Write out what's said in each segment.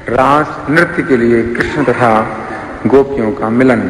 रास नृत्य के लिए कृष्ण तथा गोपियों का मिलन।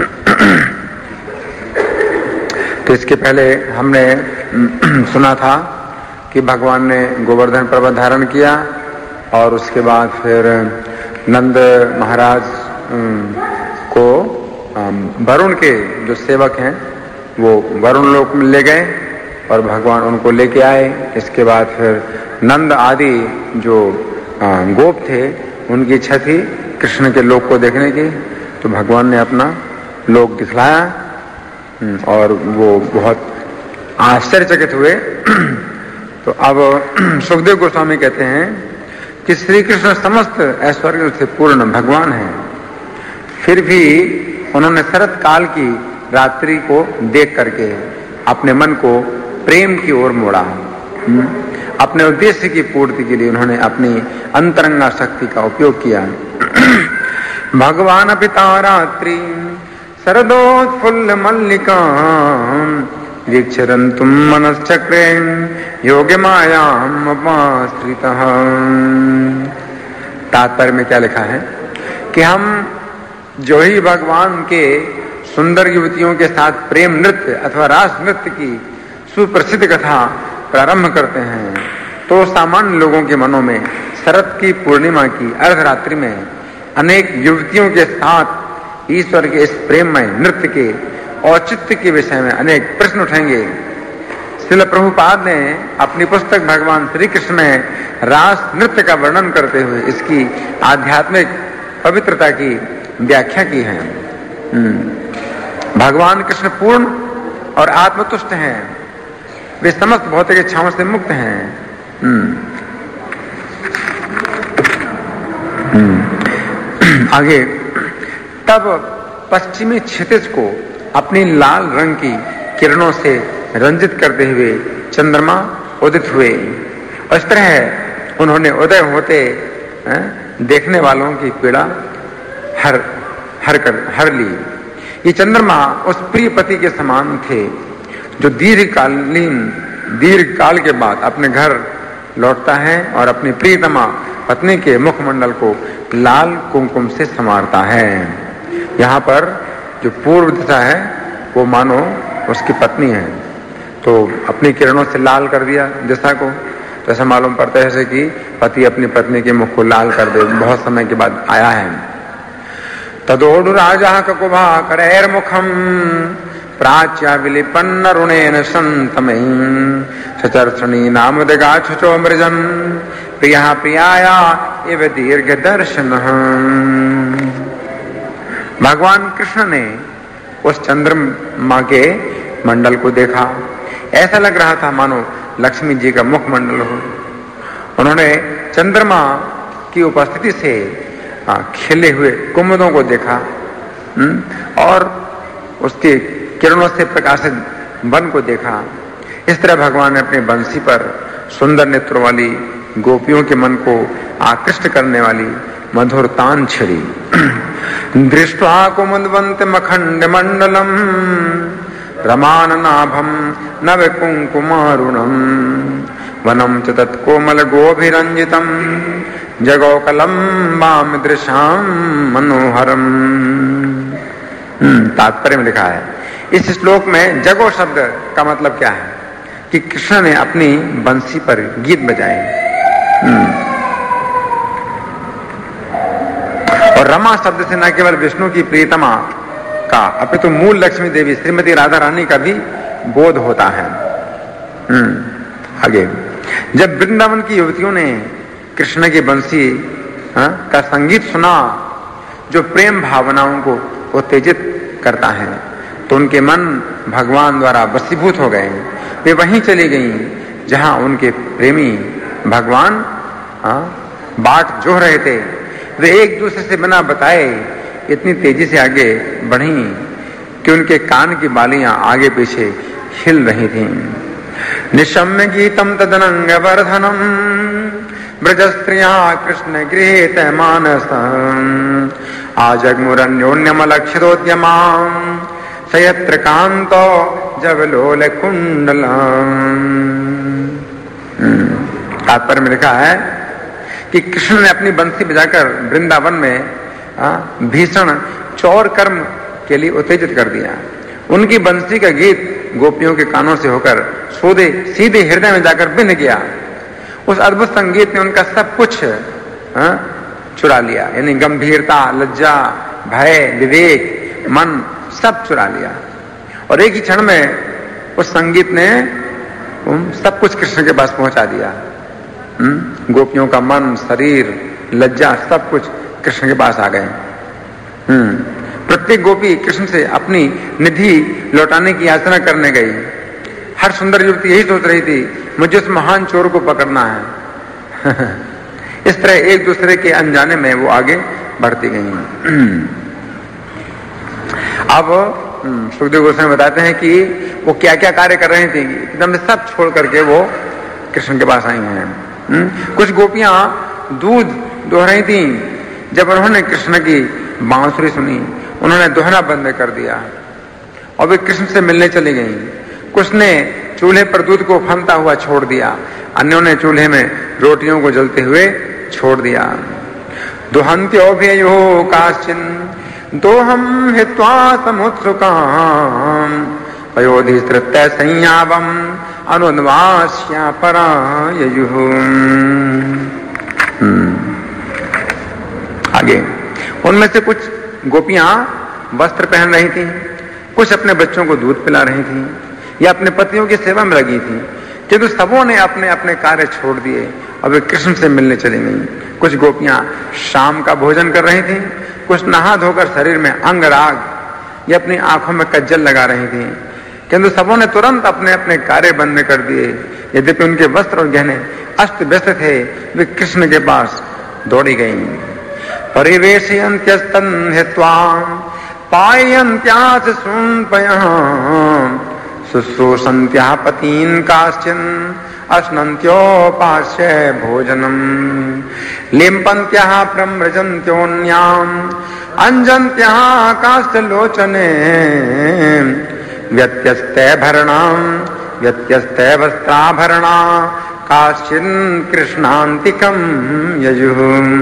तो इसके पहले हमने सुना था कि भगवान ने गोवर्धन पर्वत धारण किया और उसके बाद फिर नंद महाराज को वरुण के जो सेवक हैं वो वरुण लोक में ले गए और भगवान उनको लेके आए। इसके बाद फिर नंद आदि जो गोप थे उनकी इच्छा थी कृष्ण के लोक को देखने की, तो भगवान ने अपना लोक दिखलाया और वो बहुत आश्चर्यचकित हुए। तो अब सुखदेव गोस्वामी कहते हैं कि श्री कृष्ण समस्त ऐश्वर्य से पूर्ण भगवान हैं, फिर भी उन्होंने शरत काल की रात्रि को देख करके अपने मन को प्रेम की ओर मोड़ा। अपने उद्देश्य की पूर्ति के लिए उन्होंने अपनी अंतरंगा शक्ति का उपयोग किया। भगवान पिता रात्रि शरदोत्फुल्ल मल्लिका वीक्षरन्तुम मनश्चक्रे योग्य मायाम उपाश्रितः। तात्पर्य में क्या लिखा है कि हम जो ही भगवान के सुंदर युवतियों के साथ प्रेम नृत्य अथवा रास नृत्य की सुप्रसिद्ध कथा प्रारंभ करते हैं तो सामान्य लोगों के मनों में शरद की पूर्णिमा की अर्धरात्रि में अनेक युवतियों के साथ ईश्वर के इस प्रेममय नृत्य के औचित्य के विषय में अनेक प्रश्न उठेंगे। श्रील प्रभुपाद ने अपनी पुस्तक भगवान श्री कृष्ण में रास नृत्य का वर्णन करते हुए इसकी आध्यात्मिक पवित्रता की व्याख्या की है। भगवान कृष्ण पूर्ण और आत्मतुष्ट हैं, वे समस्त भौतिक इच्छाओं से मुक्त हैं। आगे तब पश्चिमी क्षितिज को अपनी लाल रंग की किरणों से रंजित करते हुए चंद्रमा उदित हुए और इस तरह उन्होंने उदय होते देखने वालों की पीड़ा हर ली। ये चंद्रमा उस प्रिय पति के समान थे जो दीर्घ काल के बाद अपने घर लौटता है और अपनी प्रियतमा पत्नी के मुखमंडल को लाल कुमकुम से संवारता है। यहाँ पर जो पूर्व दिशा है वो मानो उसकी पत्नी है, तो अपनी किरणों से लाल कर दिया दिशा को, तो ऐसा मालूम पड़ता है जैसे कि पति अपनी पत्नी के मुख को लाल कर दे, बहुत समय के बाद आया है। तदोडु राजा ककुभा करैर मुखम प्राच्या विलिपन्न रुणेन संतमयी सचर्षणी नामदगाछुचो मृजन प्रिया प्रियाया एव दीर्घ दर्शन। भगवान कृष्ण ने उस चंद्रमा के मंडल को देखा, ऐसा लग रहा था मानो लक्ष्मी जी का मुखमंडल हो। उन्होंने चंद्रमा की उपस्थिति से खिले हुए कुमुदों को देखा और उसके किरणों से प्रकाशित वन को देखा। इस तरह भगवान ने अपने बंसी पर सुंदर नेत्रों वाली गोपियों के मन को आकृष्ट करने वाली मधुर तान छिड़ी। दृष्ट्वा कुमुदवंत मखंड मंडलम रमान नाभम नव कुंकुमारुणम वनम च तत्कोमल गोभिरंजितम जगौकलम वाम दृशाम मनोहरम। तात्पर्य में लिखा है इस श्लोक में जगो शब्द का मतलब क्या है कि कृष्ण ने अपनी बंसी पर गीत बजाए और रमा शब्द से न केवल विष्णु की प्रियतमा का अपितु मूल लक्ष्मी देवी श्रीमती राधा रानी का भी बोध होता है। आगे जब वृंदावन की युवतियों ने कृष्ण की बंसी का संगीत सुना जो प्रेम भावनाओं को उत्तेजित करता है तो उनके मन भगवान द्वारा वशीभूत हो गए। वे वहीं चली गईं जहां उनके प्रेमी भगवान बाट जोह रहे थे। वे एक दूसरे से बिना बताए इतनी तेजी से आगे बढ़ी कि उनके कान की बालियां आगे पीछे हिल रही थीं। निशम्य गीतम तदनंग वर्धनम ब्रजस्त्रिया कृष्ण गृहीत मानसम आजग्मुरन्योन्यमलक्षितोद्यमां सयत्र कांतो जवलोल कुंडलम। तात्पर्य में लिखा है कि कि कृष्ण ने अपनी बंसी बजाकर वृंदावन में भीषण चौर कर्म के लिए उत्तेजित कर दिया। उनकी बंसी का गीत गोपियों के कानों से होकर सीधे हृदय में जाकर बिंध गया। उस अद्भुत संगीत ने उनका सब कुछ चुरा लिया, यानी गंभीरता, लज्जा, भय, विवेक, मन सब चुरा लिया। और एक ही क्षण में उस संगीत ने सब कुछ कृष्ण के पास पहुंचा दिया। गोपियों का मन, शरीर, लज्जा सब कुछ कृष्ण के पास आ गए। प्रत्येक गोपी कृष्ण से अपनी निधि लौटाने की याचना करने गई। हर सुंदर युवती यही सोच रही थी, मुझे उस महान चोर को पकड़ना है। इस तरह एक दूसरे के अनजाने में वो आगे बढ़ती गई। अब सुखदेव गोस्वामी बताते हैं कि वो क्या क्या कार्य कर रही थी। एकदम से सब छोड़ करके वो कृष्ण के पास आई हैं। कुछ गोपियां दूध दोह रही थी। जब उन्होंने कृष्ण की बांसुरी सुनी, उन्होंने दोहना बंद कर दिया और वे कृष्ण से मिलने चली गईं। कुछ ने चूल्हे पर दूध को फनता हुआ छोड़ दिया, अन्यों ने चूल्हे में रोटियों को जलते हुए छोड़ दिया। दुहंत्योभ्ययो काश्चिन दोहम हित्वा समुत्सुकाम पयोधिस्तृत्य संयावम अनुद्वास्या पराययुः। आगे उनमें से कुछ गोपियां वस्त्र पहन रही थी, कुछ अपने बच्चों को दूध पिला रही थी या अपने पतियों की सेवा में लगी थी, किंतु सबों ने अपने अपने कार्य छोड़ दिए और वे कृष्ण से मिलने चली गईं। कुछ गोपियां शाम का भोजन कर रही थी, कुछ नहा धोकर शरीर में अंगराग या अपनी आंखों में कज्जल लगा रही थी, किंतु सबों ने तुरंत अपने अपने कार्य बंद कर दिए। यद्यपि उनके वस्त्र और गहने अस्त व्यस्त थे, वे कृष्ण के पास दौड़ी गईं। परिवेशयन्त्यस्तन हित्वा पायन्त्यास सुन्पयः शुश्रूषन्त्याः पतीन् काश्चिन् अश्नन्त्योपास्य भोजनम् लिम्पन्त्याः प्रम्रजन्त्योऽन्याम् अंजन्त्याः काष्ठलोचने व्यत्यस्ते वस्त्राभरणा काश्चिन् कृष्णान्तिकं यजुः।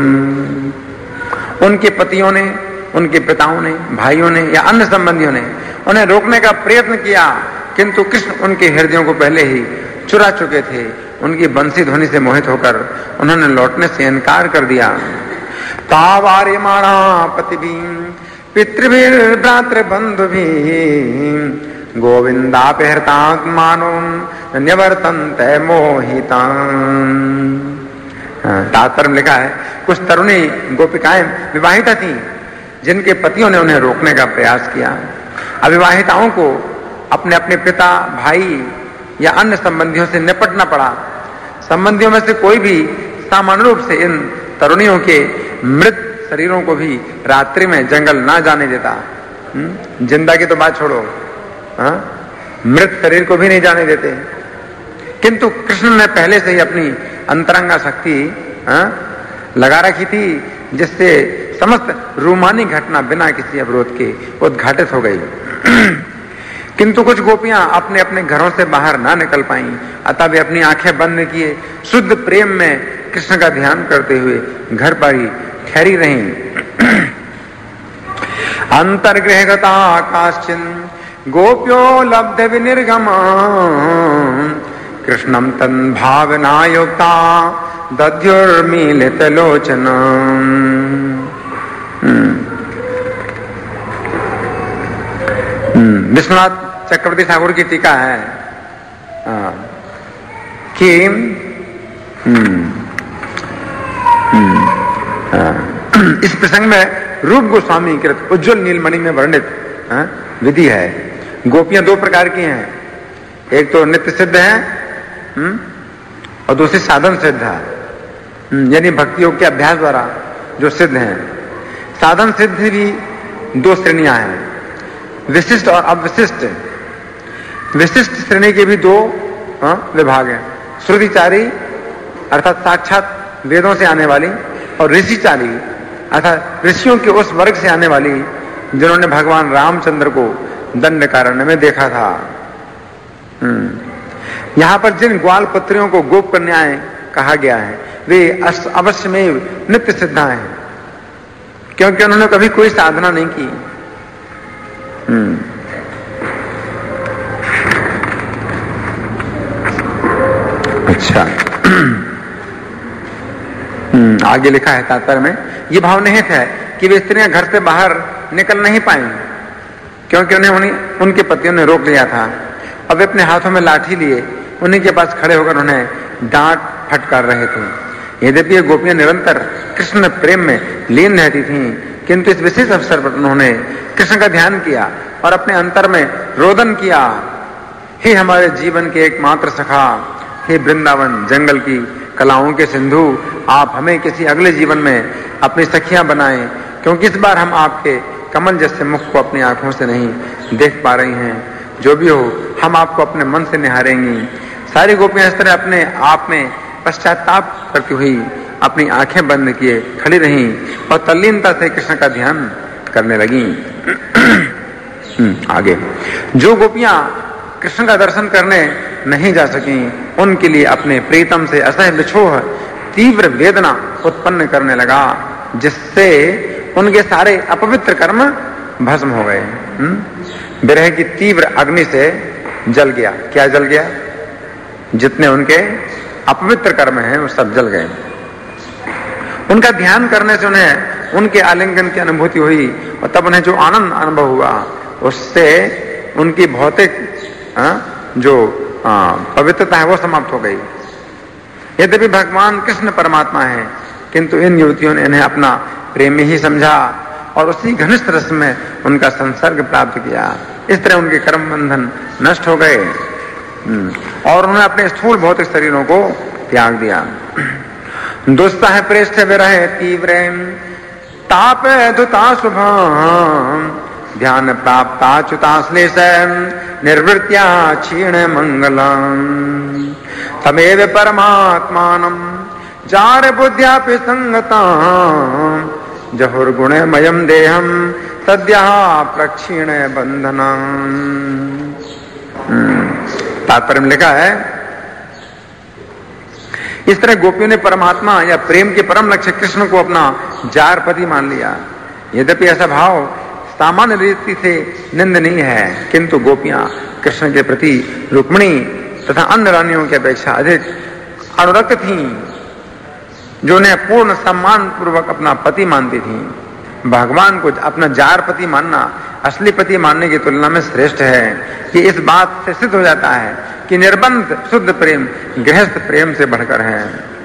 उनके पतियों ने, उनके पिताओं ने, भाइयों ने या अन्य संबंधियों ने उन्हें रोकने का प्रयत्न किया, किंतु कृष्ण उनके हृदयों को पहले ही चुरा चुके थे। उनकी बंसी ध्वनि से मोहित होकर उन्होंने लौटने से इनकार कर दिया। तावार्यमाणा पतिभिः पितृभिर्भ्रातृबन्धुभिः गोविन्दापहृतात्मानो न्यवर्तन्ते मोहितान्। तात्पर्य में लिखा है, कुछ तरुणी गोपिकाएं विवाहिता थीं, जिनके पतियों ने उन्हें रोकने का प्रयास किया। अविवाहिताओं को अपने अपने पिता, भाई या अन्य संबंधियों से निपटना पड़ा। संबंधियों में से कोई भी सामान्य रूप से इन तरुणियों के मृत शरीरों को भी रात्रि में जंगल ना जाने देता। जिंदा की तो बात छोड़ो, मृत शरीर को भी नहीं जाने देते। किंतु कृष्ण ने पहले से ही अपनी अंतरंगा शक्ति लगा रखी थी, जिससे समस्त रूमानी घटना बिना किसी अवरोध के उद्घाटित हो गई। किंतु कुछ गोपियां अपने अपने घरों से बाहर ना निकल पाईं, अतः वे अपनी आंखें बंद किए शुद्ध प्रेम में कृष्ण का ध्यान करते हुए घर पर ही ठहरी रहीं। अंतर्गृहगता काश्चिन गोप्यो लब्ध विनिर्गमा कृष्णम तन् भावनायुक्ता दध्युर्मीलित लोचना। विश्वनाथ चक्रवर्ती ठाकुर की टीका है कि इस प्रसंग में रूप गोस्वामी कृत उज्ज्वल नीलमणि में वर्णित विधि है। गोपियां दो प्रकार की हैं, एक तो नित्य सिद्ध है और दूसरी साधन सिद्ध है, यानी भक्ति योग के अभ्यास द्वारा जो सिद्ध हैं। साधन सिद्ध भी दो श्रेणियां हैं, विशिष्ट और अविशिष्ट। विशिष्ट श्रेणी के भी दो विभाग हैं, श्रुतिचारी अर्थात साक्षात वेदों से आने वाली, और ऋषिचारी अर्थात ऋषियों के उस वर्ग से आने वाली जिन्होंने भगवान रामचंद्र को दंडकारण्य में देखा था। यहां पर जिन ग्वाल पुत्रियों को गोप कन्याएं कहा गया है वे अवश्य में नित्य सिद्धा है, क्योंकि उन्होंने कभी कोई साधना नहीं की। अच्छा आगे लिखा है तात्पर्य में, ये भाव निहित है कि वे स्त्रियां घर से बाहर निकल नहीं पाएंगी, क्योंकि उन्हें उनके पतियों ने रोक लिया था। अब वे अपने हाथों में लाठी लिए उन्हीं के पास खड़े होकर उन्हें डांट फटकार रहे थे। यद्यपि ये गोपियां निरंतर कृष्ण में प्रेम में लीन रहती थीं, किंतु इस विशेष अवसर पर उन्होंने कृष्ण का ध्यान किया और अपने अंतर में रोदन किया, हे हमारे जीवन के एकमात्र सखा, हे वृंदावन जंगल की कलाओं के सिंधु, आप हमें किसी अगले जीवन में अपनी सखियां बनाएं, क्योंकि इस बार हम आपके कमल जैसे मुख को अपनी आंखों से नहीं देख पा रही हैं। जो भी हो, हम आपको अपने मन से निहारेंगी। सारी गोपियां इस तरह अपने आप में पश्चाताप करती हुई अपनी आंखें बंद किए खड़ी रहीं और तल्लीनता से कृष्ण का ध्यान करने लगी। आगे जो गोपियां कृष्ण का दर्शन करने नहीं जा सकी, उनके लिए अपने प्रीतम से असह्य विछोह तीव्र वेदना उत्पन्न करने लगा, जिससे उनके सारे अपवित्र कर्म भस्म हो गए। विरह की तीव्र अग्नि से जल गया। क्या जल गया? जितने उनके अपवित्र कर्म हैं वो सब जल गए। उनका ध्यान करने से उन्हें उनके आलिंगन की अनुभूति हुई और तब उन्हें जो आनंद अनुभव हुआ उससे उनकी भौतिक जो पवित्रता है वो समाप्त हो गई। यद्यपि भगवान कृष्ण परमात्मा है, किंतु इन युवतियों ने इन्हें अपना प्रेमी ही समझा और उसी घनिष्ठ रस में उनका संसर्ग प्राप्त किया। इस तरह उनके कर्म बंधन नष्ट हो गए और उन्होंने अपने स्थूल भौतिक शरीरों को त्याग दिया। दुस्सह प्रेष्ठ विरह तीव्र ताप दुता शुभम ध्यान प्राप्ताच्युताश्लेष निर्वृत्या क्षीण मंगलम तमेव परमात्मानं जार बुद्ध्यापि संगतां जहुर्गुणमयं देहं सद्यः प्रक्षीण बंधनम्। तात्पर्य में लिखा है, इस तरह गोपियों ने परमात्मा या प्रेम के परम लक्ष्य कृष्ण को अपना जारपति मान लिया। यद्यपि ऐसा भाव सामान्य रीति से निंदनीय है, किंतु गोपियां कृष्ण के प्रति रुक्मिणी तथा अन्य रानियों की अपेक्षा अधिक अनुरक्त थीं, जो उन्हें पूर्ण सम्मान पूर्वक अपना पति मानती थीं। भगवान को अपना जार पति मानना असली पति मानने की तुलना में श्रेष्ठ है। कि इस बात से सिद्ध हो जाता है कि निर्बंध शुद्ध प्रेम गृहस्थ प्रेम से बढ़कर है।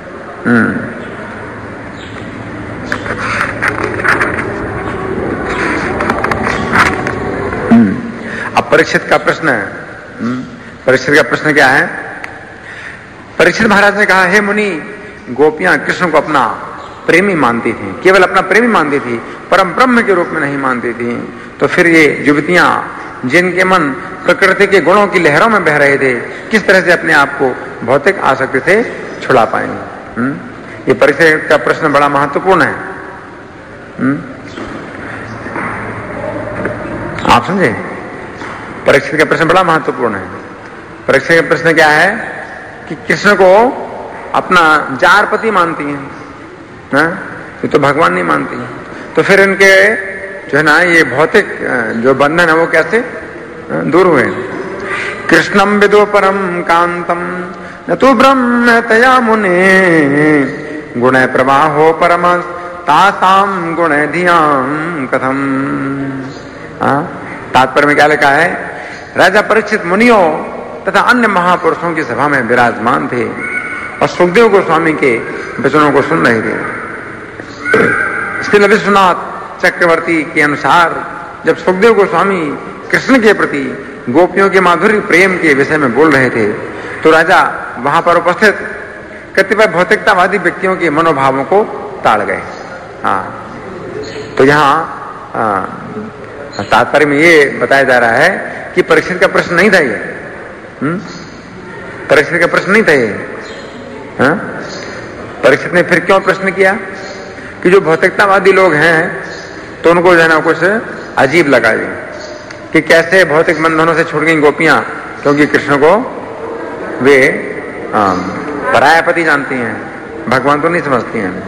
अब परीक्षित का प्रश्न है। परीक्षित का प्रश्न क्या है? परीक्षित महाराज ने कहा, हे मुनि, गोपियां कृष्ण को अपना प्रेमी मानती थी, केवल अपना प्रेमी मानती थी, परम ब्रह्म के रूप में नहीं मानती थी। तो फिर ये युवतियां जिनके मन प्रकृति के गुणों की लहरों में बह रहे थे, किस तरह से अपने आप को भौतिक आसक्ति से छुड़ा पाएंगे? ये परीक्षित का प्रश्न बड़ा महत्वपूर्ण है। आप समझे? परीक्षित का प्रश्न बड़ा महत्वपूर्ण है। परीक्षित का प्रश्न क्या है कि कृष्ण को अपना जारपति मानती हैं, ये तो भगवान नहीं मानती हैं। तो फिर इनके जो है ना ये भौतिक जो बंधन है वो कैसे दूर हुए? कृष्णम विदो परम कांतम न तो ब्रह्म तया मुने गुण प्रवाहो परम तासाम गुण धियाम कथम। तात्पर्य में क्या लिखा है? राजा परीक्षित मुनियों तथा अन्य महापुरुषों की सभा में विराजमान थे और सुखदेव गोस्वामी के वचनों को सुन रहे थे। श्री विश्वनाथ चक्रवर्ती के अनुसार जब सुखदेव गोस्वामी कृष्ण के प्रति गोपियों के माधुर्य प्रेम के विषय में बोल रहे थे, तो राजा वहां पर उपस्थित कतिपय भौतिकतावादी व्यक्तियों के मनोभावों को ताड़ गए। तो यहाँ तात्पर्य में ये बताया जा रहा है कि परीक्षित का प्रश्न नहीं था ये। परीक्षित का प्रश्न नहीं था ये। परीक्षित ने फिर क्यों प्रश्न किया कि जो भौतिकतावादी लोग हैं तो उनको जो है ना कुछ अजीब लगा ये कि कैसे भौतिक बंधनों से छूट गई गोपियां, क्योंकि कृष्ण को वे पराया पति जानती हैं, भगवान तो नहीं समझती हैं।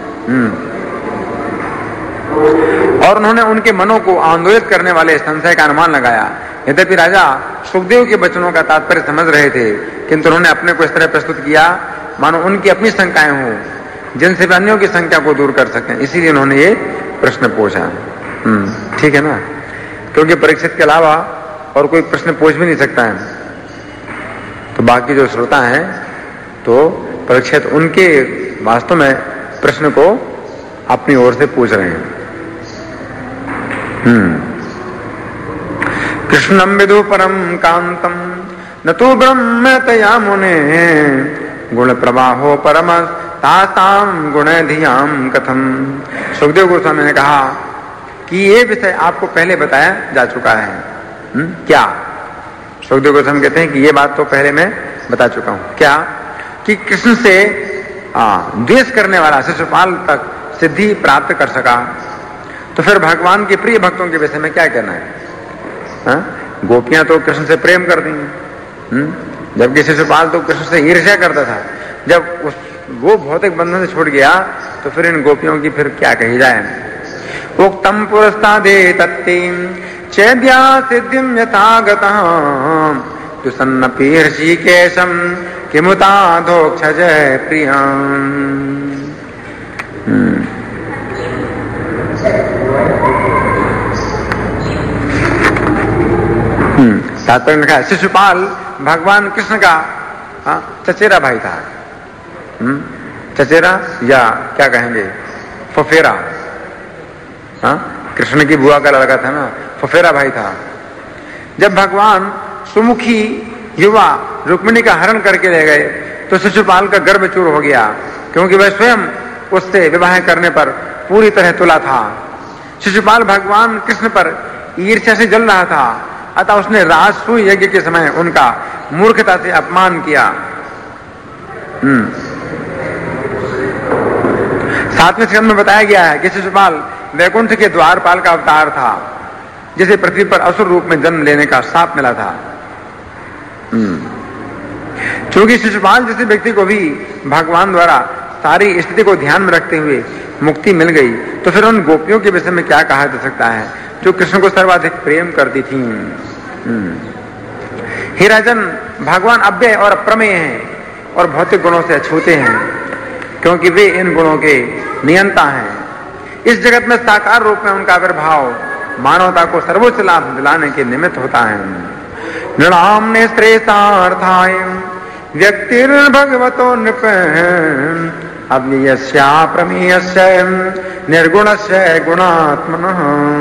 और उन्होंने उनके मनों को आंदोलित करने वाले संशय का अनुमान लगाया। यद्यपि राजा सुखदेव के वचनों का तात्पर्य समझ रहे थे, किंतु उन्होंने अपने को इस तरह प्रस्तुत किया मानो उनकी अपनी शंकाएं हों, जिनसे वे अन्यों की शंका को दूर कर सकें। इसीलिए उन्होंने ये प्रश्न पूछा। ठीक है ना, क्योंकि परीक्षित के अलावा और कोई प्रश्न पूछ भी नहीं सकता है। तो बाकी जो श्रोता हैं तो परीक्षित उनके वास्तव में प्रश्न को अपनी ओर से पूछ रहे हैं। कृष्णम विदु परम कांतम न तो ब्रह्म तया मुने गुण प्रवाहो परम तासाम गुण धियाम कथम। सुखदेव गोस्वामी ने कहा कि ये विषय आपको पहले बताया जा चुका है। क्या? सुखदेव गोस्वामी कहते हैं कि ये बात तो पहले मैं बता चुका हूं। क्या? कि कृष्ण से द्वेष करने वाला शिशुपाल तक सिद्धि प्राप्त कर सका, तो फिर भगवान के प्रिय भक्तों के विषय में क्या कहना है? गोपियां तो कृष्ण से प्रेम कर दी, जबकि शिशुपाल तो कृष्ण से ईर्ष्या करता था। जब वो भौतिक बंधन से छूट गया तो फिर इन गोपियों की फिर क्या कही जाए। उक्तम पुरस्तादे तत्तीम चैद्या सिद्धिम यथागतः दुसन्नपि ऋषिकेशम किमुताधोक्षज प्रियम। तात्पर्य लिखा है, शिशुपाल भगवान कृष्ण का चचेरा भाई था। चचेरा या क्या कहेंगे, फफेरा। कृष्ण की बुआ का लड़का था ना, फफेरा भाई था। जब भगवान सुमुखी युवा रुक्मिणी का हरण करके ले गए तो शिशुपाल का गर्भ चूर हो गया, क्योंकि वह स्वयं उससे विवाह करने पर पूरी तरह तुला था। शिशुपाल भगवान कृष्ण पर ईर्ष्या से जल रहा था, अतः उसने राजसूय यज्ञ के समय उनका मूर्खता से अपमान किया। 7वें स्कंद में बताया गया है कि शिशुपाल वैकुंठ के द्वारपाल का अवतार था, जिसे पृथ्वी पर असुर रूप में जन्म लेने का शाप मिला था। क्योंकि शिशुपाल जैसे व्यक्ति को भी भगवान द्वारा सारी स्थिति को ध्यान में रखते हुए मुक्ति मिल गई, तो फिर उन गोपियों के विषय में क्या कहा जा सकता है जो कृष्ण को सर्वाधिक प्रेम करती थी। हे राजन, भगवान अव्यय और अप्रमेय हैं और भौतिक गुणों से अछूते हैं, क्योंकि वे इन गुणों के नियंता हैं। इस जगत में साकार रूप में उनका आविर्भाव मानवता को सर्वोच्च लाभ दिलाने के निमित्त होता है। नृणाम नेस्त्रेसार्थाय व्यक्तिर्भगवतो नृप अव्ययस्या प्रमेयस्य निर्गुणस्य गुणात्मनः।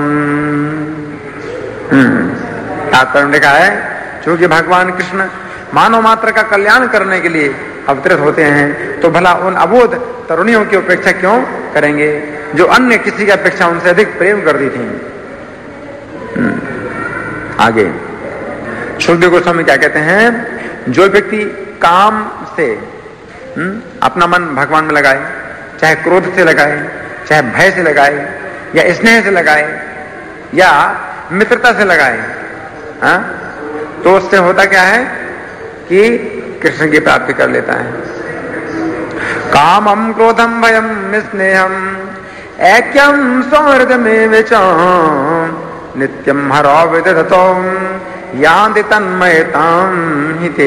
तात्पर्य लिखा है, क्योंकि भगवान कृष्ण मानव मात्र का कल्याण करने के लिए अवतरित होते हैं, तो भला उन अबोध तरुणियों की उपेक्षा क्यों करेंगे जो अन्य किसी की अपेक्षा उनसे अधिक प्रेम कर दी थी। आगे सुखदेव गोस्वामी क्या कहते हैं, जो व्यक्ति काम से अपना मन भगवान में लगाए, चाहे क्रोध से लगाए, चाहे भय से लगाए, या स्नेह से लगाए, या मित्रता से लगाए, तो उससे होता क्या है कि कृष्ण की प्राप्ति कर लेता है। कामम क्रोधम भयम स्नेहम ऐक्यम सौहृद में विचाम नित्यम हरो विदधतो यान्ति तन्मयताम हिते।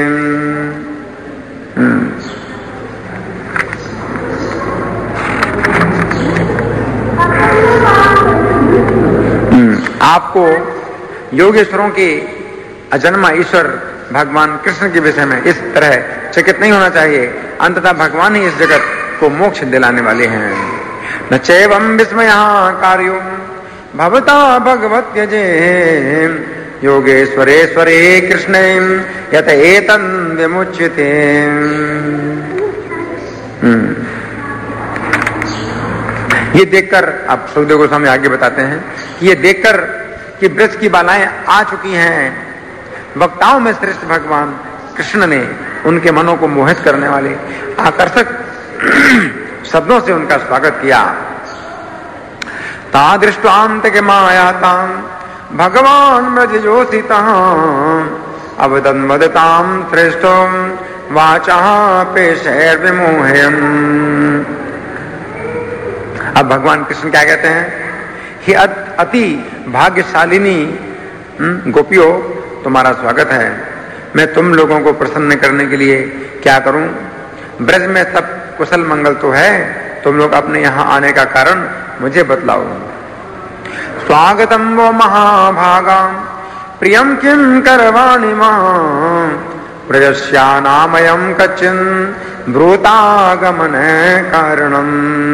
आपको योगेश्वरों के अजन्मा ईश्वर भगवान कृष्ण के विषय में इस तरह चकित नहीं होना चाहिए। अंततः भगवान ही इस जगत को मोक्ष दिलाने वाले हैं। न चैवं विस्मयः कार्यो भवता भगवत्यजे योगेश्वरेश्वरे कृष्णे यत एतन् विमुच्यते। ये देखकर अब सुखदेव गोस्वामी आगे बताते हैं कि ये देखकर कि ब्रज की बालाएं आ चुकी हैं, वक्ताओं में श्रेष्ठ भगवान कृष्ण ने उनके मनों को मोहित करने वाले आकर्षक शब्दों से उनका स्वागत किया। तादृष्टान्त के मायातां भगवान ब्रजयोषितः अवदन् वदतां श्रेष्ठो वाचः पेशैर्विमोहयन्। अब भगवान कृष्ण क्या कहते हैं, हे अति भाग्यशालिनी गोपियों, तुम्हारा स्वागत है। मैं तुम लोगों को प्रसन्न करने के लिए क्या करूं? ब्रज में सब कुशल मंगल तो है, तुम लोग अपने यहाँ आने का कारण मुझे बतलाओ। स्वागतम वो महाभागा प्रियम किम करवाणि मां प्रजस्यानामयं कच्चिन ब्रूतागमन कारणम।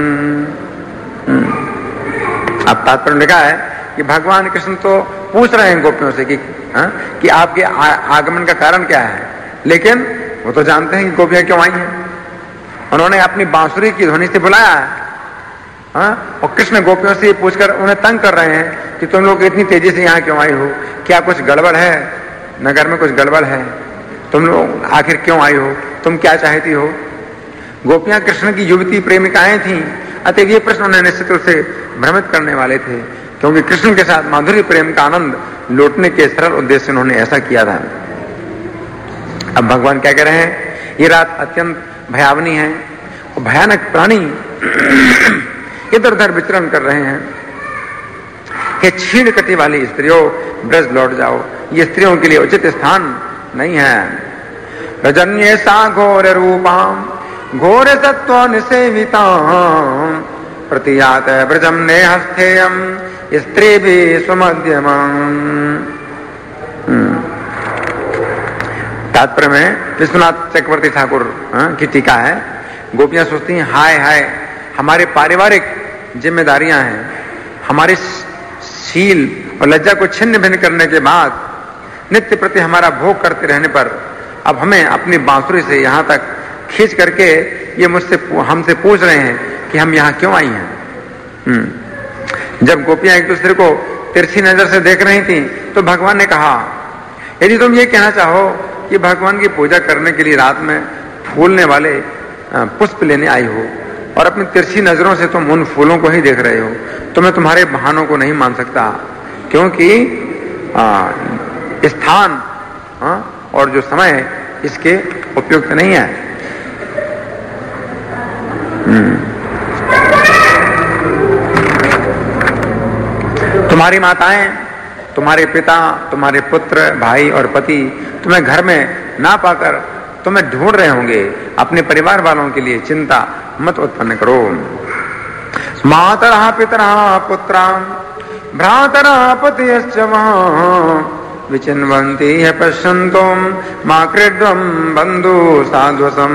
अब तात्पर्य लिखा है कि भगवान कृष्ण तो पूछ रहे हैं गोपियों से कि आपके आगमन का कारण क्या है, लेकिन वो तो जानते हैं कि गोपियां क्यों आई हैं। उन्होंने अपनी बांसुरी की ध्वनि से बुलाया है, और कृष्ण गोपियों से पूछकर उन्हें तंग कर रहे हैं कि तुम लोग इतनी तेजी से यहाँ क्यों आई हो, क्या कुछ गड़बड़ है, नगर में कुछ गड़बड़ है, तुम लोग आखिर क्यों आई हो, तुम क्या चाहती हो। गोपियां कृष्ण की युवती प्रेमिकाएं थीं, अतः ये प्रश्न उन्हें निश्चित रूप से भ्रमित करने वाले थे, क्योंकि कृष्ण के साथ माधुरी प्रेम का आनंद लौटने के सरल उद्देश्य से उन्होंने ऐसा किया था। अब भगवान क्या कह रहे हैं, ये रात अत्यंत भयावनी है, और भयानक प्राणी इधर उधर विचरण कर रहे हैं। हे छीण कटी वाली स्त्रियों, ब्रज लौट जाओ, ये स्त्रियों के लिए उचित स्थान नहीं है। रजन्ये सा घोर रूपाम घोर सत्व निसेविता प्रतियात ब्रजम ने हस्थेयम स्त्री भी स्वमध्यम। तात्पर्य में विश्वनाथ चक्रवर्ती ठाकुर की टीका है। गोपियां सोचती हैं, हाय हाय, हमारे पारिवारिक जिम्मेदारियां हैं, हमारे शील और लज्जा को छिन्न भिन्न करने के बाद नित्य प्रति हमारा भोग करते रहने पर अब हमें अपनी बांसुरी से यहाँ तक खींच करके ये हमसे पूछ रहे हैं कि हम यहाँ क्यों आई हैं। जब गोपियां एक दूसरे को तिरछी नजर से देख रही थी तो भगवान ने कहा, यदि तुम ये कहना चाहो कि भगवान की पूजा करने के लिए रात में फूलने वाले पुष्प लेने आई हो और अपनी तिरछी नजरों से तुम उन फूलों को ही देख रहे हो, तो मैं तुम्हारे बहानों को नहीं मान सकता, क्योंकि स्थान और जो समय इसके उपयुक्त नहीं है। तुम्हारी माताएं, तुम्हारे पिता, तुम्हारे पुत्र, भाई और पति तुम्हें घर में ना पाकर तुम्हें ढूंढ रहे होंगे। अपने परिवार वालों के लिए चिंता मत उत्पन्न करो। मातरः पितरः पुत्राः भ्रातरः पतयश्च विचिन्वन्ति ह्य पश्यन्तुं मा क्रीड्वं बन्धु साध्वसम्।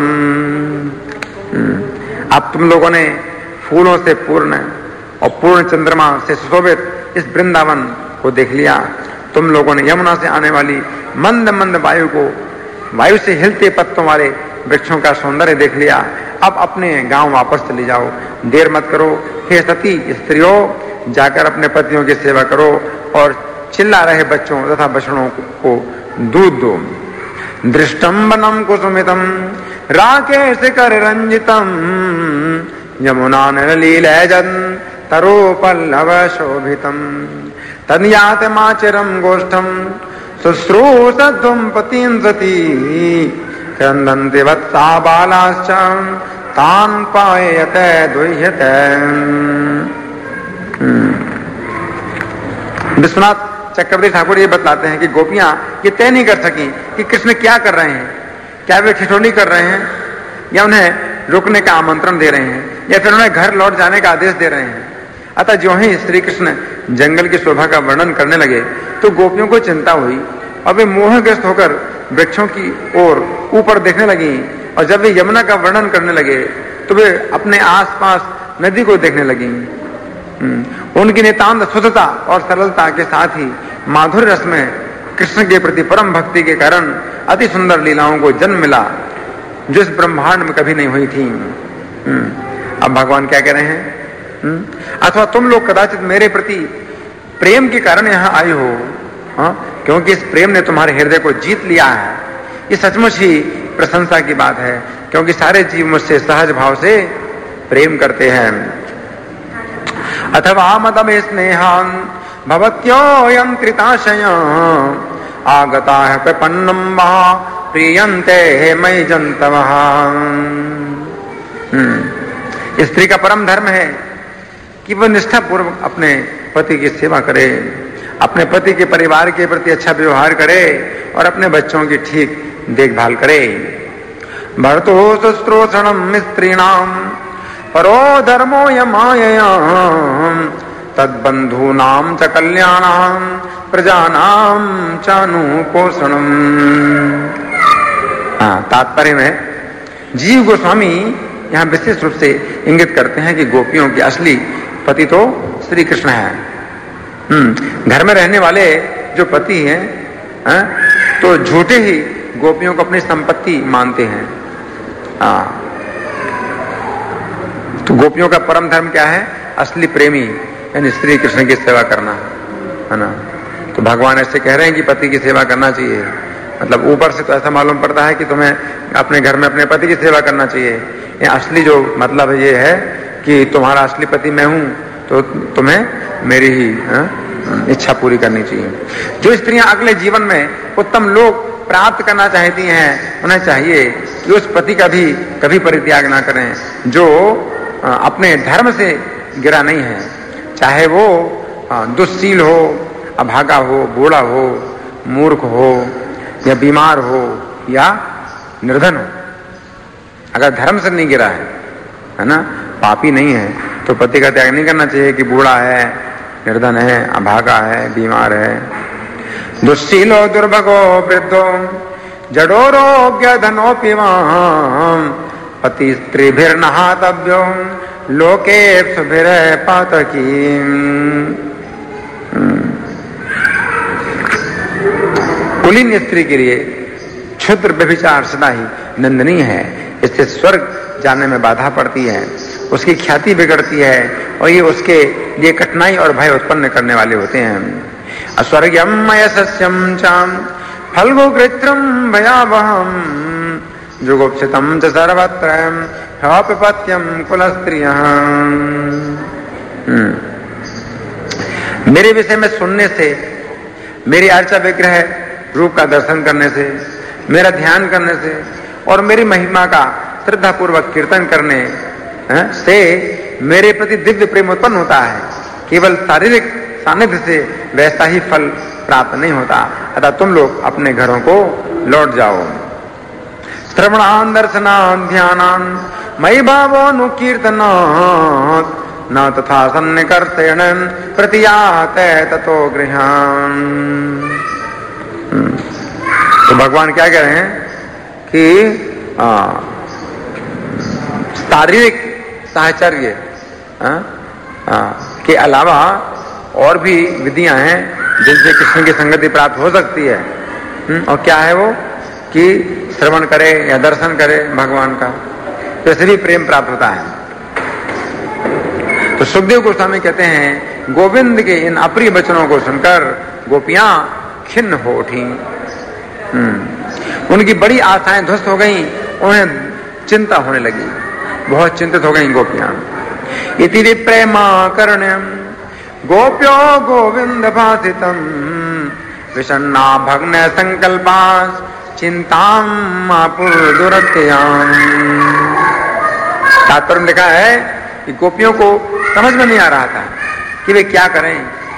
अब तुम लोगों ने फूलों से पूर्ण और पूर्ण चंद्रमा से सुशोभित इस वृंदावन को देख लिया। तुम लोगों ने यमुना से आने वाली मंद मंद वायु से हिलते पत्तों वाले वृक्षों का सौंदर्य देख लिया। अब अपने गांव वापस चली जाओ, देर मत करो। हे सती स्त्रियों, जाकर अपने पतियों की सेवा करो और चिल्ला रहे बच्चों तथा बछड़ों को दूध दो। दृष्टम वनम कुसुमितम राकेश कर रंजितम यमुना नलीलैजन तरो पल्लव शोभितम तन्यात माचरम गोष्ठम शुश्रूषध्वं पतिं सती क्रंदन्ति वत्सा बालाश्च तान् पायते दुह्यते। विश्वनाथ चक्रवर्ती ठाकुर ये बतलाते हैं कि गोपियां ये तय नहीं कर सकी कि कृष्ण क्या कर रहे हैं, क्या वे ठिठोली कर रहे हैं या उन्हें रुकने का आमंत्रण दे रहे हैं या फिर उन्हें घर लौट जाने का आदेश दे रहे हैं। अतः जो ही श्री कृष्ण जंगल की शोभा का वर्णन करने लगे तो गोपियों को चिंता हुई और वे मोहग्रस्त होकर वृक्षों की ओर ऊपर देखने लगी। और जब वे यमुना का वर्णन करने लगे तो वे अपने आसपास नदी को देखने लगी। उनकी नितांत शुद्धता और सरलता के साथ ही माधुर्य रस में कृष्ण के प्रति परम भक्ति के कारण अति सुंदर लीलाओं को जन्म मिला जो इस ब्रह्मांड में कभी नहीं हुई थी। अब भगवान क्या कह रहे हैं, अथवा तुम लोग कदाचित मेरे प्रति प्रेम के कारण यहाँ आई हो, क्योंकि इस प्रेम ने तुम्हारे हृदय को जीत लिया है। ये सचमुच ही प्रशंसा की बात है, क्योंकि सारे जीव मुझसे सहज भाव से प्रेम करते हैं। अथवा मदमे स्नेहान भवत्योऽयं कृताशय आगता है प्रपन्नं वा प्रियंते हे मयि जंतवः। स्त्री का परम धर्म है कि वह निष्ठा पूर्वक अपने पति की सेवा करे, अपने पति के परिवार के प्रति अच्छा व्यवहार करे और अपने बच्चों की ठीक देखभाल करे। भर्तुः शुश्रूषणं स्त्रीणां परो धर्मो यमायया तद्बंधूनां च कल्याणां प्रजानां च अनुपोषणम्। तात्पर्य में जीव गोस्वामी यहाँ विशेष रूप से इंगित करते हैं कि गोपियों के असली पति तो श्री कृष्ण है। घर में रहने वाले जो पति हैं तो झूठे ही गोपियों को अपनी संपत्ति मानते हैं। तो गोपियों का परम धर्म क्या है? असली प्रेमी यानी श्री कृष्ण की सेवा करना, है ना। तो भगवान ऐसे कह रहे हैं कि पति की सेवा करना चाहिए। मतलब ऊपर से तो ऐसा मालूम पड़ता है कि तुम्हें अपने घर में अपने पति की सेवा करना चाहिए। असली जो मतलब ये है कि तुम्हारा असली पति मैं हूं, तो तुम्हें मेरी ही इच्छा पूरी करनी चाहिए। जो स्त्रियां अगले जीवन में उत्तम लोक प्राप्त करना चाहती हैं, उन्हें चाहिए कि उस पति का भी कभी परित्याग ना करें जो अपने धर्म से गिरा नहीं है, चाहे वो दुश्शील हो, अभागा हो, बूढ़ा हो, मूर्ख हो या बीमार हो या निर्धन हो। अगर धर्म से नहीं गिरा है ना, पापी नहीं है, तो पति का त्याग नहीं करना चाहिए कि बूढ़ा है, निर्धन है, अभागा है, बीमार है। दुश्शीलो दुर्भगो वृद्धो जडोरोग्य धनोपि वाम पति स्त्रीभिर्नहातव्यो लोकेप्सुभिर पातकी। कुलीन स्त्री के लिए क्षुद्र व्यभिचार सदा ही निंदनीय है। इससे स्वर्ग जाने में बाधा पड़ती है, उसकी ख्याति बिगड़ती है और ये उसके लिए कठिनाई और भय उत्पन्न करने वाले होते हैं। अस्वर्ग्यम यशस्यम चाम फल्गु कृत्रम भयावहम जुगुप्सितम च सर्वत्र ह्योपपत्यम कुलस्त्रियः। मेरे विषय में सुनने से, मेरी अर्चा विग्रह रूप का दर्शन करने से, मेरा ध्यान करने से और मेरी महिमा का श्रद्धा पूर्वक कीर्तन करने से मेरे प्रति दिव्य प्रेम उत्पन्न होता है। केवल शारीरिक सानिध्य से वैसा ही फल प्राप्त नहीं होता। अतः तुम लोग अपने घरों को लौट जाओ। श्रवणान दर्शनान ध्यानान मयि भावोनुकीर्तनात् न तथा सन्निकर्षेण प्रतियाते ततो गृहान्। तो भगवान क्या कह रहे हैं कि शारीरिक साहचर्य के अलावा और भी विधियां हैं जिनसे कृष्ण की संगति प्राप्त हो सकती है। और क्या है वो कि श्रवण करे या दर्शन करे भगवान का, तो इससे भी प्रेम प्राप्त होता है। तो सुखदेव गोस्वामी कहते हैं गोविंद के इन अप्रिय वचनों को सुनकर गोपियां खिन्न हो उठी। उनकी बड़ी आशाएं ध्वस्त हो गईं, उन्हें चिंता होने लगी, बहुत चिंतित हो गईं गोपियां। इति विप्रेमा कर्ण्यम गोप्यो गोविंद भासितम विषन्ना भग्न संकल्पास चिंताम दुरत्याम। तात्पर्य में लिखा है कि गोपियों को समझ में नहीं आ रहा था कि वे क्या करें।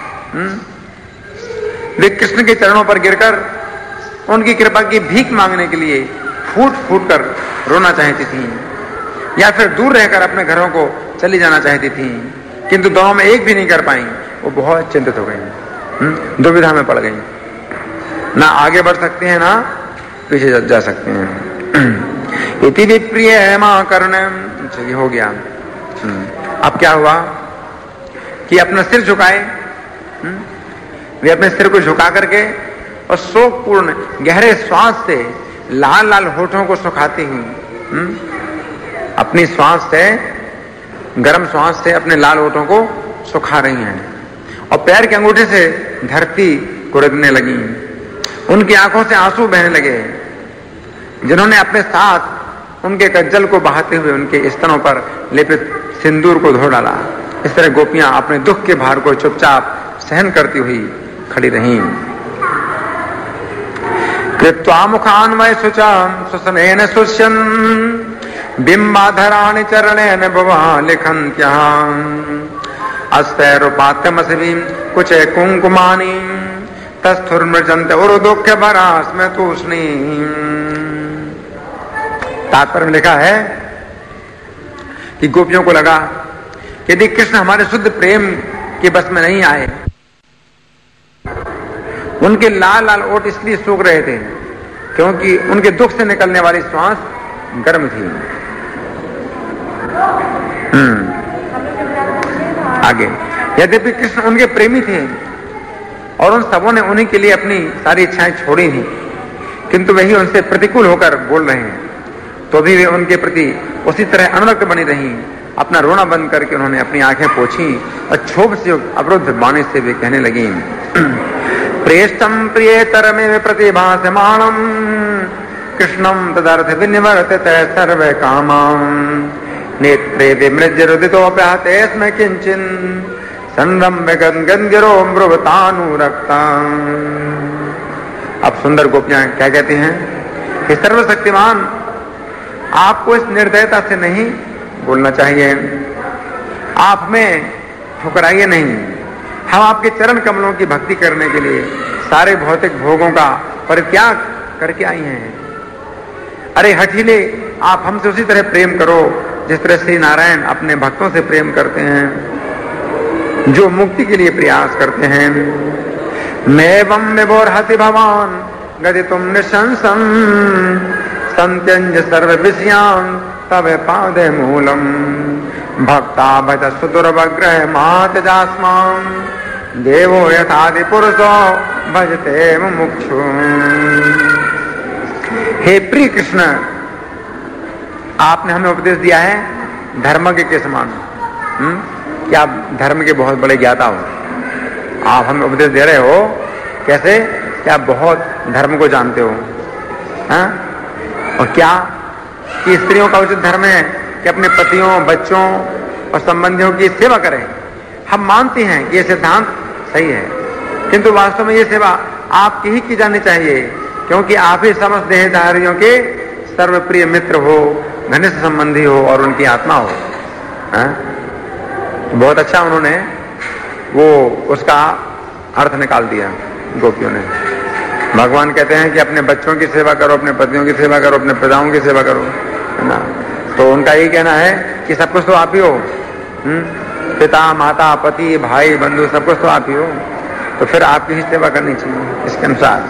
वे कृष्ण के चरणों पर गिरकर उनकी कृपा की भीख मांगने के लिए फूट फूट कर रोना चाहती थी या फिर दूर रहकर अपने घरों को चली जाना चाहती थी, किंतु दोनों में एक भी नहीं कर पाई। वो बहुत चिंतित हो गई, दुविधा में पड़ गई, ना आगे बढ़ सकते हैं ना पीछे जा सकते हैं। इति विप्रिय मां कर्ण, ये हो गया। अब क्या हुआ कि अपना सिर झुकाए, वे अपने सिर को झुका करके और शोकपूर्ण गहरे श्वास से लाल लाल होठों को सुखाती हुई अपनी श्वास से, गर्म श्वास से अपने लाल होठों को सुखा रही हैं और पैर के अंगूठे से धरती को रगड़ने लगी। उनकी आंखों से आंसू बहने लगे। जिन्होंने अपने साथ उनके कज्जल को बहाते हुए उनके स्तनों पर लेपित सिंदूर को धो डाला। इस तरह गोपियां अपने दुख के भार को चुपचाप सहन करती हुई खड़ी रहीं। कृत्वा मुखान्वय शुचम सुसनेन शुष्यन् बिंबाधराणि चरणेन भुवा लिखन्त्यः अस्तैरुपात्यमसवीं कुचे कुंकुमानि तस्थुर्मृजन्ते उरुदुःख भरास्म तूष्णी। तात्पर्य में लिखा है कि गोपियों को लगा यदि कृष्ण हमारे शुद्ध प्रेम के बस में नहीं आए, उनके लाल लाल ओठ इसलिए सूख रहे थे क्योंकि उनके दुख से निकलने वाली श्वास गर्म थी। आगे, यद्यपि कृष्ण उनके प्रेमी थे और उन सबों ने उन्हीं के लिए अपनी सारी इच्छाएं छोड़ी थी, किंतु वही उनसे प्रतिकूल होकर बोल रहे हैं, तो भी वे उनके प्रति उसी तरह अनुरक्त बनी रही। अपना रोना बंद करके उन्होंने अपनी आंखें पोंछी और क्षोभ से अवरुद्ध बाणी से वे कहने लगी, प्रेष्टम प्रियतरमेव प्रतिभासमानम कृष्णम तदर्थ विनिवर्तित सर्व कामम नेत्रे विमृज्य रुदितोप्याते स्म किंचिन संरम्य गंगिरो मृवतानुरक्ता। अब सुंदर गोपियां क्या कहती हैं कि सर्वशक्तिमान, आपको इस निर्दयता से नहीं बोलना चाहिए, आप में ठुकराइए नहीं। हम आपके चरण कमलों की भक्ति करने के लिए सारे भौतिक भोगों का परित्याग करके आई हैं। अरे हठीले, आप हमसे उसी तरह प्रेम करो जिस तरह श्री नारायण अपने भक्तों से प्रेम करते हैं, जो मुक्ति के लिए प्रयास करते हैं। नैवं विभोर्हति भवान गदितुं निशंसं संत्यज्य सर्व विषयान् तव पादे मूलम भक्ता भजस्व दुर्भग्रह मात जास्मां देवो यथादि पुरुषो भजते मुमुक्षु। हे प्रिय कृष्ण, आपने हमें उपदेश दिया है धर्मज्ञ के समान, कि आप धर्म के बहुत बड़े ज्ञाता हो। आप हमें उपदेश दे रहे हो कैसे कि आप बहुत धर्म को जानते हो। और क्या कि स्त्रियों का उचित धर्म है कि अपने पतियों, बच्चों और संबंधियों की सेवा करें। हम मानते हैं कि यह सिद्धांत सही है, किंतु वास्तव में यह सेवा आपकी ही की जानी चाहिए, क्योंकि आप ही समस्त देहधारियों के सर्वप्रिय मित्र हो, घनिष्ठ संबंधी हो और उनकी आत्मा हो। बहुत अच्छा उन्होंने वो उसका अर्थ निकाल दिया गोपियों ने। भगवान कहते हैं कि अपने बच्चों की सेवा करो, अपने पतियों की सेवा करो, अपने पिताओं की सेवा करो, है ना। तो उनका यही कहना है कि सब कुछ तो आप ही हो, पिता, माता, पति, भाई, बंधु, सब कुछ तो आप ही हो, तो फिर आपकी ही सेवा करनी चाहिए इसके अनुसार।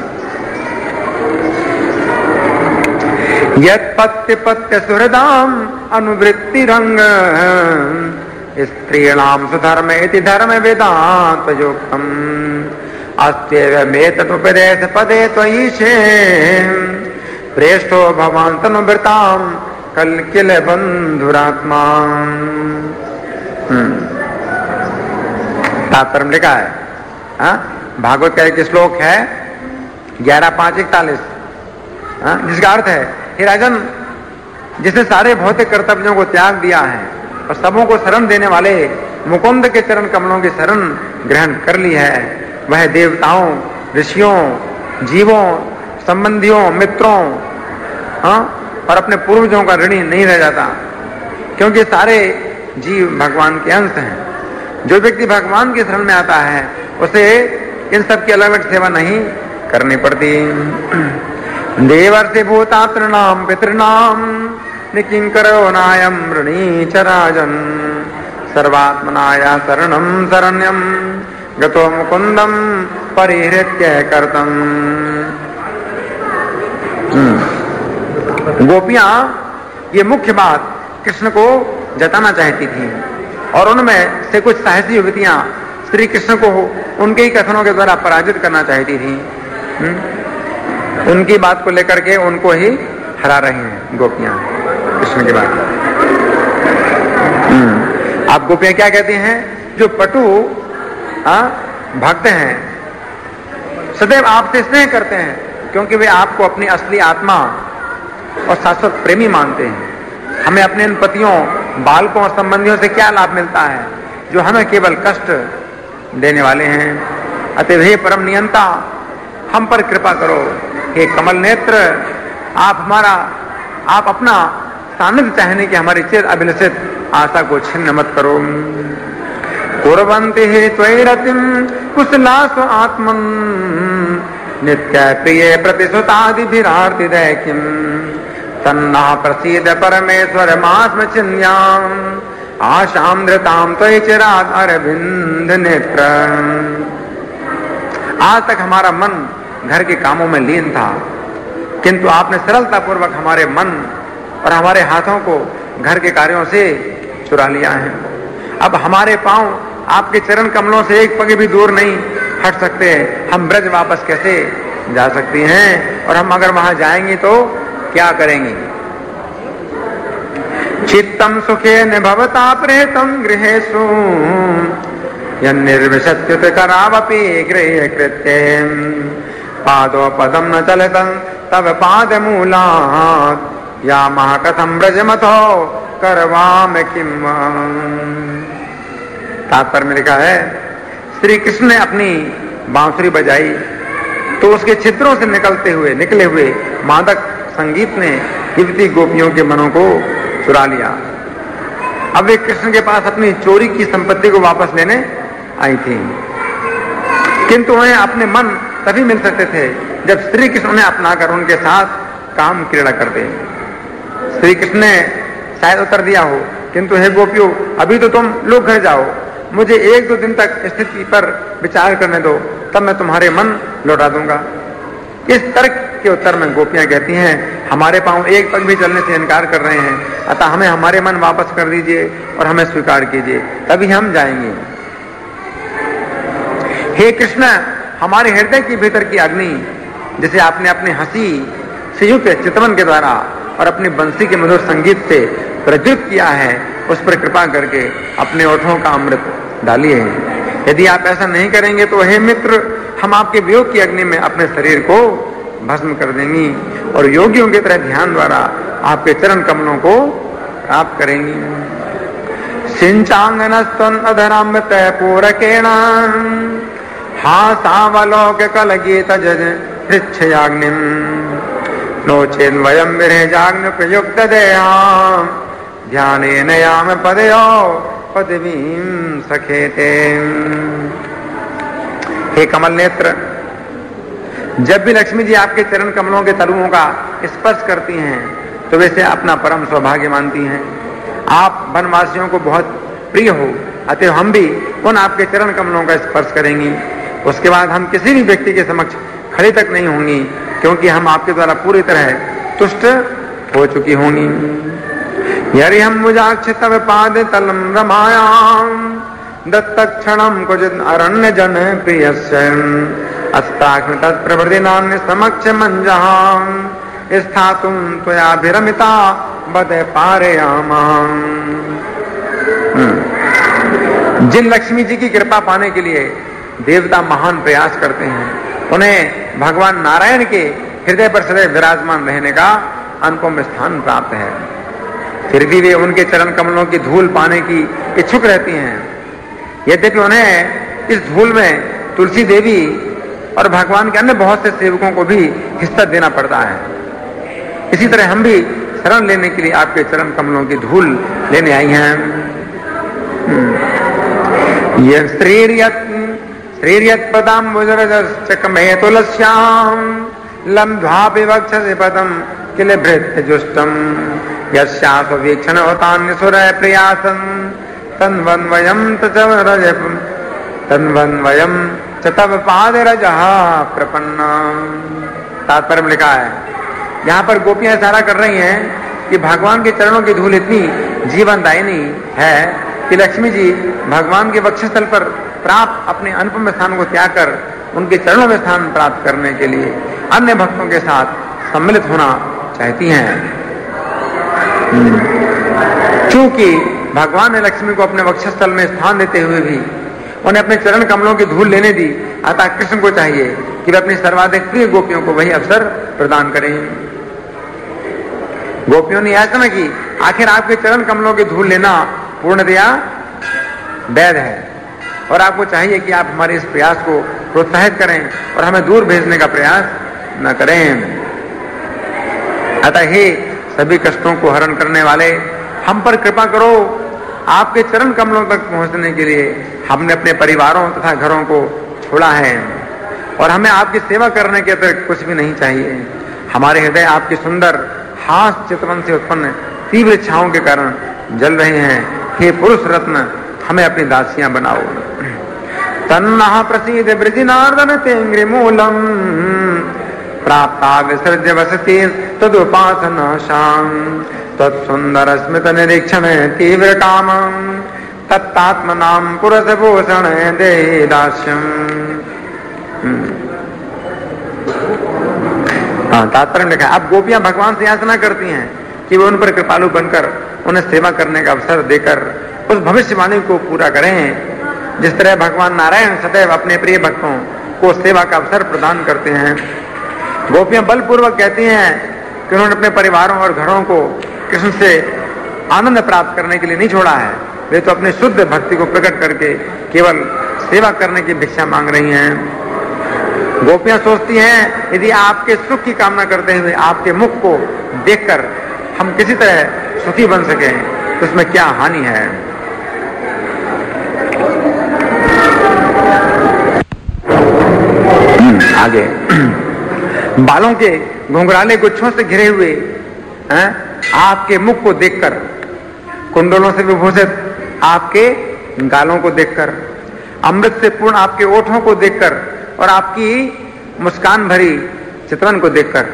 यत्पत्य पत्य सुहृदाम अनुवृत्ति रंग स्त्रीणाम सुधर्म इति धर्म वेदांत योक्तम अस्त्येव मेतदुपदेश पदे त्वयीशे प्रेष्ठो भवान् तनुभृताम कल किल बंधुरात्मा। तात्पर्य लिखा है, भागवत का एक श्लोक है 11:5-41, जिसका अर्थ है, हे राजन, जिसने सारे भौतिक कर्तव्यों को त्याग दिया है और सबों को शरण देने वाले मुकुंद के चरण कमलों की शरण ग्रहण कर ली है, वह देवताओं, ऋषियों, जीवों, संबंधियों, मित्रों और अपने पूर्वजों का ऋणी नहीं रह जाता, क्योंकि सारे जीव भगवान के अंश हैं। जो व्यक्ति भगवान की शरण में आता है उसे इन सब की अलग अलग सेवा नहीं करनी पड़ती। देवर्षि भूतात्रिणाम पितृणाम निकिंकरो नायम ऋणी च राजन सर्वात्मनाया शरणम शरण्यम गतो मुकुंदम परिहृत्य कर्तम। गोपियां ये मुख्य बात कृष्ण को जताना चाहती थी और उनमें से कुछ साहसी युवतियां श्री कृष्ण को उनके ही कथनों के द्वारा पराजित करना चाहती थी। उनकी बात को लेकर के उनको ही हरा रही हैं गोपियां कृष्ण की बात। आप गोपियां क्या कहती हैं? जो पटु भक्त हैं सदैव आपसे स्नेह करते हैं, क्योंकि वे आपको अपनी असली आत्मा और शाश्वत प्रेमी मानते हैं। हमें अपने इन पतियों, बालकों और संबंधियों से क्या लाभ मिलता है जो हमें केवल कष्ट देने वाले हैं। अतः हे परम नियंता, हम पर कृपा करो, हे कमल नेत्र, आप अपना सानिध्य चाहने की हमारी चिर अभिलषित आशा को छिन्न मत करो। कुर्वन्ति हे त्वयि रतिं कुशलासु आत्मन् नित्य प्रिय प्रतिसुतादिभिरार्ति दैकिं तन्नः प्रसीद परमेश्वर मास्म चिन्याम् आशां धृतां त्वयि चिरात् अरविंद नेत्र। आज तक हमारा मन घर के कामों में लीन था, किंतु आपने सरलता पूर्वक हमारे मन और हमारे हाथों को घर के कार्यों से चुरा लिया है। अब हमारे पांव आपके चरण कमलों से एक पग भी दूर नहीं हट सकते। हम ब्रज वापस कैसे जा सकती हैं, और हम अगर वहां जाएंगे तो क्या करेंगे। चित्तम सुखेन भवता प्रेतम गृहेषु यन्निर्विशत्युत करावपि गृहे कृत्यं पादो पदम न चलतं तव पाद मूलात् या महा कथम ब्रजमथो करवाम किम। तात्पर्य में लिखा है, श्री कृष्ण ने अपनी बांसुरी बजाई तो उसके छिद्रों से निकले हुए मादक संगीत ने युवती गोपियों के मनों को चुरा लिया। अब वे कृष्ण के पास अपनी चोरी की संपत्ति को वापस लेने आई थी, किंतु उन्हें अपने मन तभी मिल सकते थे जब श्री कृष्ण ने अपनाकर उनके साथ काम क्रीड़ा करते। श्री कृष्ण ने शायद उत्तर दिया हो, किंतु हे गोपियों, अभी तो तुम लोग घर जाओ, मुझे 1-2 दिन तक स्थिति पर विचार करने दो, तब मैं तुम्हारे मन लौटा दूंगा। इस तर्क के उत्तर में गोपियां कहती हैं, हमारे पांव एक पग भी चलने से इनकार कर रहे हैं, अतः हमें हमारे मन वापस कर दीजिए और हमें स्वीकार कीजिए, तभी हम जाएंगे। हे कृष्ण, हमारे हृदय के भीतर की अग्नि जिसे आपने अपनी हंसी से युक्त चितवन के द्वारा और अपनी बंसी के मधुर संगीत से प्रज्वलित किया है, उस पर कृपा करके अपने ओठों का अमृत डालिए। यदि आप ऐसा नहीं करेंगे तो हे मित्र, हम आपके वियोग की अग्नि में अपने शरीर को भस्म कर देंगी और योगियों की तरह ध्यान द्वारा आपके चरण कमलों को प्राप्त करेंगी। सिंचांगनस्तन अधरामृत पूरकेण हासावलोक कलगीत जज पृच्छयाग्निम नो चेन वयम विरजाग्नि प्रयुक्त देहाम ध्यानेन याम पदयो पदवीं सखेते। हे कमल नेत्र, जब भी लक्ष्मी जी आपके चरण कमलों के तलुओं का स्पर्श करती हैं तो वैसे अपना परम सौभाग्य मानती हैं। आप वनवासियों को बहुत प्रिय हो, अतः हम भी उन आपके चरण कमलों का स्पर्श करेंगी। उसके बाद हम किसी भी व्यक्ति के समक्ष खड़ी तक नहीं होंगी, क्योंकि हम आपके द्वारा पूरी तरह तुष्ट हो चुकी होंगी। यदि हम मुजाक्ष तव पाद तलम रमायाम दत्तक क्षणम कुजित अरण्य जन प्रियस्य अस्ताक्ष तत्प्रवृत्ति नान्य समक्ष मंजहाम स्थातुम त्वयाभिरमिता बद पारयामाम। जिन लक्ष्मी जी की कृपा पाने के लिए देवता महान प्रयास करते हैं, उन्हें भगवान नारायण के हृदय पर सदैव विराजमान रहने का अनुपम स्थान प्राप्त है। फिर भी वे उनके चरण कमलों की धूल पाने की इच्छुक रहती हैं। यद्यपि उन्हें इस धूल में तुलसी देवी और भगवान के अन्य बहुत से सेवकों को भी हिस्सा देना पड़ता है। इसी तरह हम भी शरण लेने के लिए आपके चरण कमलों की धूल लेने आई हैं। यह श्रीर्यत पदाम्बुजरजश्चकमे तुलस्याम लम्ध्वा विवक्षसे पदम किल भृत्य जुष्टम यस्यास वीक्षण होतान्य सुरय प्रयासं तन्वन्वयं तव पाद रजः प्रपन्ना। तात्पर्य में लिखा है, यहाँ पर गोपियां इशारा कर रही हैं कि भगवान के चरणों की धूल इतनी जीवनदायिनी है कि लक्ष्मी जी भगवान के वक्षस्थल पर प्राप्त अपने अनुपम स्थान को त्याग कर उनके चरणों में स्थान प्राप्त करने के लिए अन्य भक्तों के साथ सम्मिलित होना चाहती हैं। क्योंकि भगवान ने लक्ष्मी को अपने वक्षस्थल में स्थान देते हुए भी उन्हें अपने चरण कमलों की धूल लेने दी, अतः कृष्ण को चाहिए कि वे अपनी सर्वाधिक प्रिय गोपियों को वही अवसर प्रदान करें। गोपियों ने याचना की, आखिर आपके चरण कमलों की धूल लेना पूर्णतया वैध है और आपको चाहिए कि आप हमारे इस प्रयास को प्रोत्साहित करें और हमें दूर भेजने का प्रयास न करें। अतः हे सभी कष्टों को हरण करने वाले, हम पर कृपा करो। आपके चरण कमलों तक पहुंचने के लिए हमने अपने परिवारों तथा घरों को छोड़ा है और हमें आपकी सेवा करने के अतिरिक्त कुछ भी नहीं चाहिए। हमारे हृदय आपकी सुंदर हास चितवन से उत्पन्न तीव्र इच्छाओं के कारण जल रहे हैं। हे पुरुष रत्न, हमें अपनी दासियां बनाओ। तन्नः प्रसीद वृजिनार्दन तेंग्रि मूलम प्राप्ता विसर्ज्य वसति तदुपासनाशां तत्सुंदर स्मित निरीक्षण तीव्र काम तत्तात्मनां पुरस भूषण देहि दास्यम्। तात्पर्य में लिखा, अब गोपियां भगवान से याचना करती हैं कि वो उन पर कृपालु बनकर उन्हें सेवा करने का अवसर देकर उस भविष्यवाणी को पूरा करें जिस तरह भगवान नारायण सदैव अपने प्रिय भक्तों को सेवा का अवसर प्रदान करते हैं। गोपियां बलपूर्वक कहती हैं कि उन्होंने अपने परिवारों और घरों को कृष्ण से आनंद प्राप्त करने के लिए नहीं छोड़ा है, वे तो अपनी शुद्ध भक्ति को प्रकट करके केवल सेवा करने की भिक्षा मांग रही हैं। गोपियां सोचती हैं यदि आपके सुख की कामना करते हुए आपके मुख को देखकर हम किसी तरह सुखी बन सके तो इसमें क्या हानि है। आगे बालों के घुंघराले गुच्छों से घिरे हुए आपके मुख को देखकर, कुंडलों से विभूषित आपके गालों को देखकर, अमृत से पूर्ण आपके ओठों को देखकर और आपकी मुस्कान भरी चितवन को देखकर,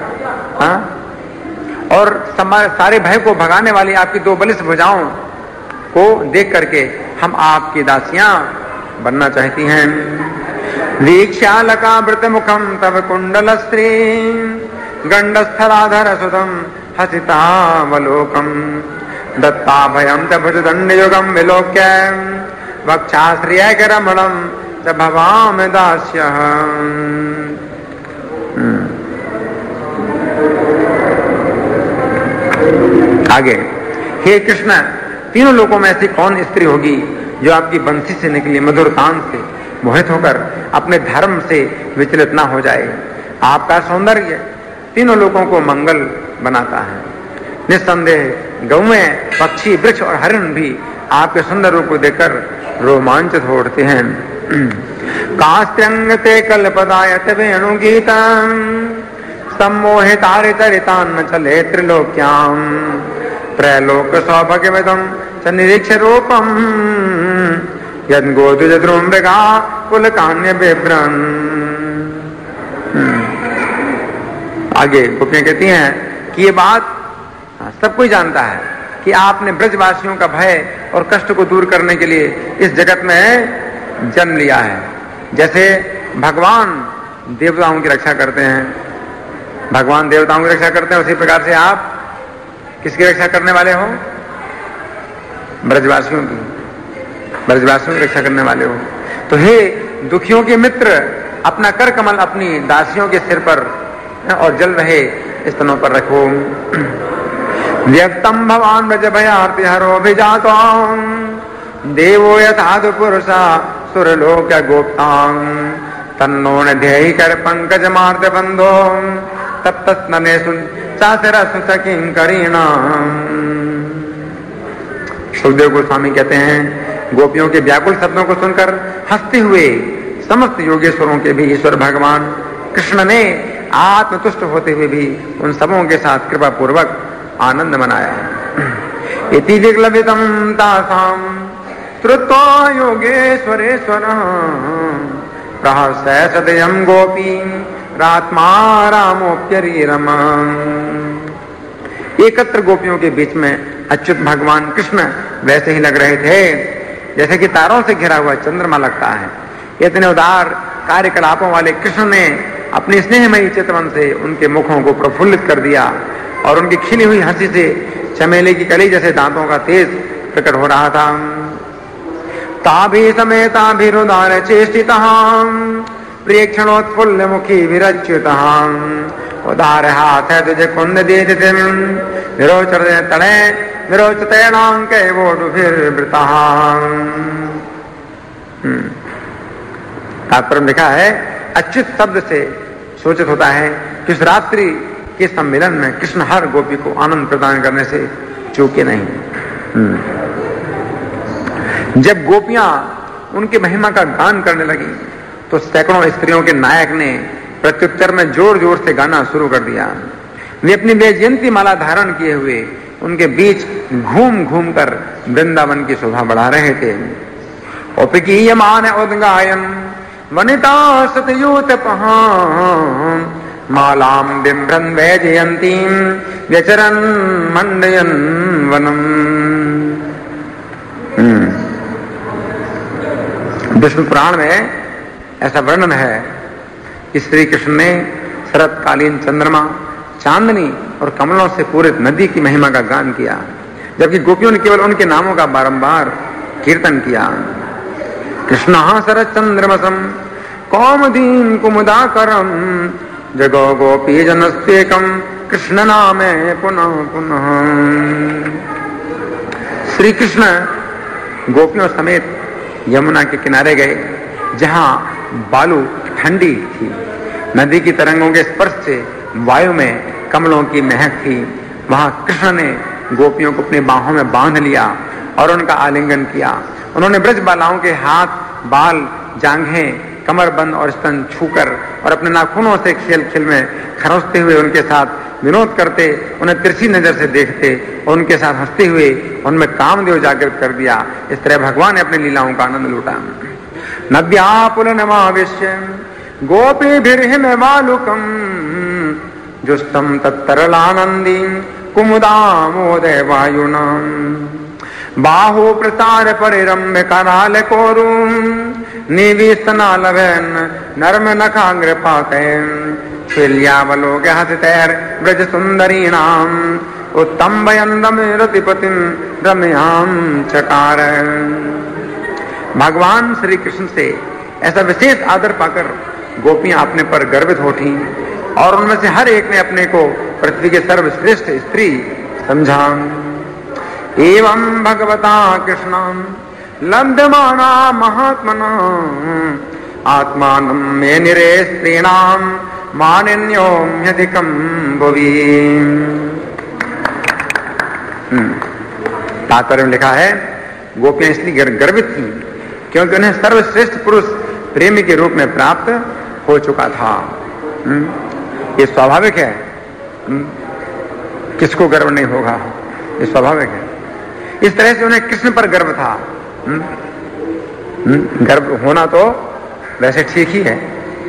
और सारे भय को भगाने वाली आपकी दो बलिष्ठ भुजाओं को देख करके हम आपकी दासियां बनना चाहती हैं। वीक्ष्यालकावृत मुखम तव कुंडल स्त्री गंडस्थलाधर सुतम हसितावलोकम दत्ता भयम च भुजदंड युगम विलोक्य वक्षाश्रिय रमणम च भवाम दास्यः। आगे, हे कृष्ण, तीनों लोकों में ऐसी कौन स्त्री होगी जो आपकी बंसी से निकली मधुर तान से मोहित होकर अपने धर्म से विचलित ना हो जाए। आपका सौंदर्य तीनों लोगों को मंगल बनाता है। निस्संदेह गौएं, पक्षी, वृक्ष और हरिण भी आपके सुंदर रूप को देखकर रोमांचित हो उठते हैं। कास्त्यंग ते कल्पदायत वेणुगीतम सम्मोहितारितरितान्न चले त्रिलोक्याम त्रैलोक सौभाग्यविदम च निरीक्ष रूपम यद गोदुज ध्रुमृगा पुलकान्य बिभ्रन। आगे गोपियां कहती हैं कि ये बात सब कोई जानता है कि आपने ब्रजवासियों का भय और कष्ट को दूर करने के लिए इस जगत में जन्म लिया है। जैसे भगवान देवताओं की रक्षा करते हैं, भगवान देवताओं की रक्षा करते हैं, उसी प्रकार से आप किसकी रक्षा करने वाले हो? ब्रजवासियों की, ब्रजवासियों की रक्षा करने वाले हो। तो हे दुखियों के मित्र, अपना कर कमल अपनी दासियों के सिर पर और जल रहे स्तनों पर रखो। व्यक्तम भवान ब्रज भयार्ति हरो विजातो देवो यथादु पुरुषा सुरलोक गोप्तां तन्नो न ध्येहि कर पंकज मार्द बंधो तप्तस्नने चासर सुसकिं करीणा। सुखदेव गोस्वामी कहते हैं, गोपियों के व्याकुल शब्दों को सुनकर हंसते हुए समस्त योगेश्वरों के भी ईश्वर भगवान कृष्ण ने आत्मतुष्ट होते हुए भी उन सबों के साथ कृपा पूर्वक आनंद मनाया। इति विग्लवितं तासां श्रुत्वा योगेश्वरेश्वर प्रहस्य सदयं गोपी रात्मा रामोप्यरीरम। एकत्र गोपियों के बीच में अच्युत भगवान कृष्ण वैसे ही लग रहे थे जैसे कि तारों से घिरा हुआ चंद्रमा लगता है। इतने उदार कार्यकलापों वाले कृष्ण ने अपनी स्नेहमयी चितवन से उनके मुखों को प्रफुल्लित कर दिया और उनकी खिली हुई हंसी से चमेली की कली जैसे दांतों का तेज प्रकट हो रहा था। ताभि समेताभिरुदार चेष्टितां प्रेक्षणोत्फुल्ल मुखी विरच्युतां उदार हाथ तुझे कुंद दीदितिं विरोचर तड़े विरोचतेनां कैवोडुभिर्वृतां। तात्पर्य लिखा है, अच्युत शब्द से सूचित होता है कि उस रात्रि के सम्मेलन में कृष्ण हर गोपी को आनंद प्रदान करने से चूके नहीं। जब गोपियां उनकी महिमा का गान करने लगी तो सैकड़ों स्त्रियों के नायक ने प्रत्युत्तर में जोर जोर से गाना शुरू कर दिया। वे अपनी वैजयंती माला धारण किए हुए उनके बीच घूम घूम कर वृंदावन की शोभा बढ़ा रहे थे। उपकीयमान उद्गायन वनिता सतयूत मालाम बिभ्रन वैजयंतीम व्यचरन मंडयन वनम। विष्णु पुराण में ऐसा वर्णन है कि श्री कृष्ण ने शरतकालीन चंद्रमा, चांदनी और कमलों से पूरित नदी की महिमा का गान किया, जबकि गोपियों ने केवल उनके नामों का बारंबार कीर्तन किया। कृष्ण शरत चंद्रमसम कौमुदीन कुमुदाकरम जगो गोपी जनस्तेकम कृष्ण नामे पुनः पुनः। श्री कृष्ण गोपियों समेत यमुना के किनारे गए, जहां बालू ठंडी थी, नदी की तरंगों के स्पर्श से वायु में कमलों की महक थी। वहां कृष्ण ने गोपियों को अपनी बाहों में बांध लिया और उनका आलिंगन किया। उन्होंने ब्रज बालाओं के हाथ, बाल, जांघें, कमरबंद और स्तन छूकर और अपने नाखूनों से खेल खेल में खरोंचते हुए उनके साथ विनोद करते, उन्हें तिरछी नजर से देखते और उनके साथ हंसते हुए उनमें कामदेव जागृत कर दिया। इस तरह भगवान ने अपनी लीलाओं का आनंद लूटा। नद्या पुलनमाविश्य गोपीभिर्हिमवालुकम् जुष्टं तत्तरलानंदी कुमुदामोदय वायुनाम बाहु प्रसार परिरम्य कराल कोरुम निवीस्तनालभन नर्म नखाग्र पातैम शिल्यावलोक हसितैर ब्रज सुंदरीणाम उत्तम वयंदम रतिपतिम रम्याम चकार। भगवान श्री कृष्ण से ऐसा विशेष आदर पाकर गोपियां अपने पर गर्वित होठी और उनमें से हर एक ने अपने को पृथ्वी के सर्वश्रेष्ठ स्त्री समझा। एवं भगवता कृष्णं लब्धमाना महात्मना आत्मानं मे निरे स्त्रीणां मानिन्योम्यधिकं भुवि। तात्पर्य में लिखा है गोपियां इसलिए गर्वित थी क्योंकि उन्हें सर्वश्रेष्ठ पुरुष प्रेमी के रूप में प्राप्त हो चुका था। ये स्वाभाविक है, किसको गर्व नहीं होगा, ये स्वाभाविक है। इस तरह से उन्हें कृष्ण पर गर्व था। गर्व होना तो वैसे ठीक ही है,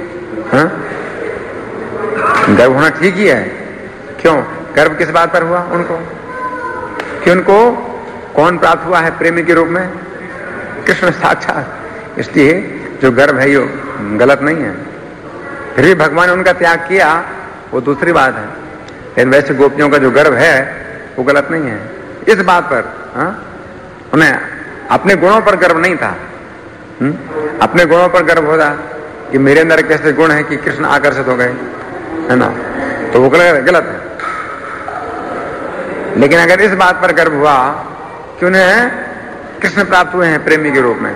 गर्व होना ठीक ही है। क्यों गर्व किस बात पर हुआ उनको? कि उनको कौन प्राप्त हुआ है प्रेमी के रूप में? कृष्ण साक्षात। इसलिए जो गर्व है यो गलत नहीं है। फिर भी भगवान ने उनका त्याग किया वो दूसरी बात है, लेकिन वैसे गोपियों का जो गर्व है वो गलत नहीं है। इस बात पर उन्हें अपने गुणों पर गर्व नहीं था। अपने गुणों पर गर्व होता कि मेरे अंदर कैसे गुण है कि कृष्ण आकर्षित हो गए, है ना, तो वो गलत है। लेकिन अगर इस बात पर गर्व हुआ कि उन्हें कृष्ण प्राप्त हुए हैं प्रेमी के रूप में,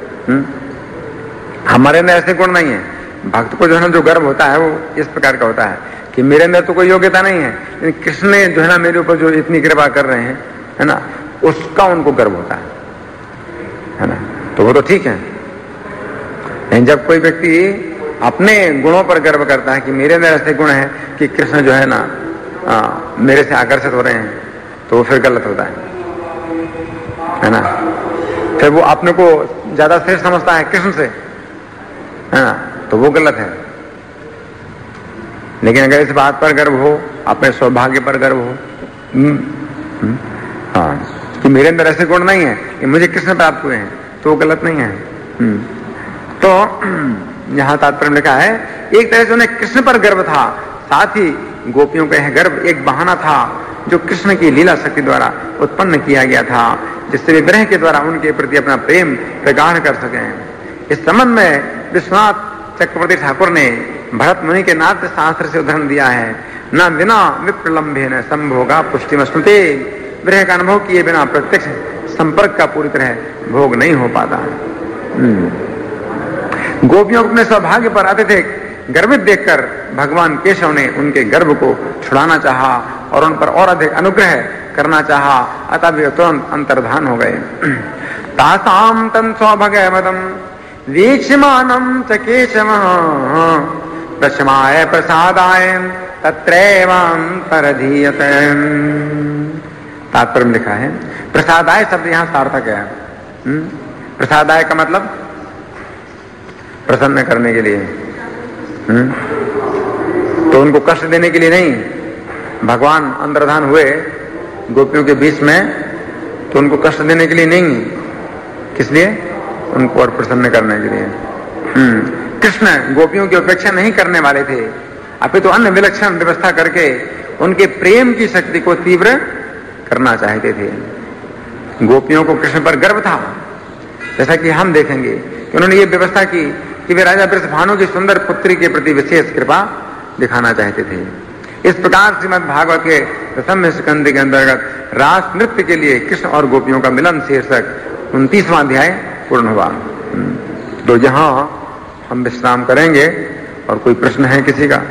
हमारे अंदर ऐसे गुण नहीं है। भक्त को जो है ना जो गर्व होता है वो इस प्रकार का होता है कि मेरे अंदर तो कोई योग्यता नहीं है, लेकिन कृष्ण ने जो है ना मेरे ऊपर जो इतनी कृपा कर रहे हैं, है ना, उसका उनको गर्व होता है ना, तो वो तो ठीक है। लेकिन जब कोई व्यक्ति अपने गुणों पर गर्व करता है कि मेरे अंदर ऐसे गुण है कि कृष्ण जो है ना मेरे से आकर्षित हो रहे हैं, तो वो फिर गलत होता है ना। फिर वो अपने को ज्यादा श्रेष्ठ समझता है कृष्ण से, है ना, तो वो गलत है। लेकिन अगर इस बात पर गर्व हो, अपने सौभाग्य पर गर्व हो, कि मेरे अंदर ऐसे गुण नहीं है कि मुझे कृष्ण प्राप्त हुए हैं, तो वो गलत नहीं है। तो यहां तात्पर्य में लिखा है एक तरह से उन्हें कृष्ण पर गर्व था, साथ ही गोपियों का यह गर्व एक बहाना था जो कृष्ण की लीला शक्ति द्वारा उत्पन्न किया गया था, जिससे विग्रह के द्वारा उनके प्रति अपना प्रेम प्रगाढ़ कर सके। इस संबंध में विश्वनाथ चक्रवर्ती ठाकुर ने भरत मुनि के नाट्य शास्त्र से उदाहरण दिया है। न बिना विप्रलंबे न संभोगा पुष्टि स्मृति, विरह का अनुभव किए बिना प्रत्यक्ष संपर्क का पूरी तरह भोग नहीं हो पाता। गोपियों को अपने सौभाग्य पर अत्यधिक गर्वित देखकर भगवान केशव ने उनके गर्भ को छुड़ाना चाहा और उन पर और अधिक अनुग्रह करना चाहा, अतः वे तुरंत अंतर्धान हो गए। तासाम तम सौभगवदम वीक्षमानम च केशवः प्रशमाय प्रसादाय तत्रैवान्तरधीयते। तात्पर्य में लिखा है, प्रसादाय शब्द यहां सार्थक है। प्रसादाय का मतलब प्रसन्न करने के लिए, तो उनको कष्ट देने के लिए नहीं। भगवान अंतर्धान हुए गोपियों के बीच में, तो उनको कष्ट देने के लिए नहीं, किस लिए? उनको और प्रसन्न करने के लिए। कृष्ण गोपियों की उपेक्षा नहीं करने वाले थे, अपितु तो अन्य विलक्षण व्यवस्था करके उनके प्रेम की शक्ति को तीव्र करना चाहते थे। गोपियों को कृष्ण पर गर्व था, जैसा कि हम देखेंगे कि उन्होंने ये व्यवस्था की कि वे राजा वृषभानु की सुंदर पुत्री के प्रति विशेष कृपा दिखाना चाहते थे। इस प्रकार श्रीमद् भागवत के प्रथम स्कंद के अंतर्गत रास नृत्य के लिए कृष्ण और गोपियों का मिलन शीर्षक 29वां अध्याय पूर्ण हुआ। तो यहां हम विश्राम करेंगे। और कोई प्रश्न है किसी का?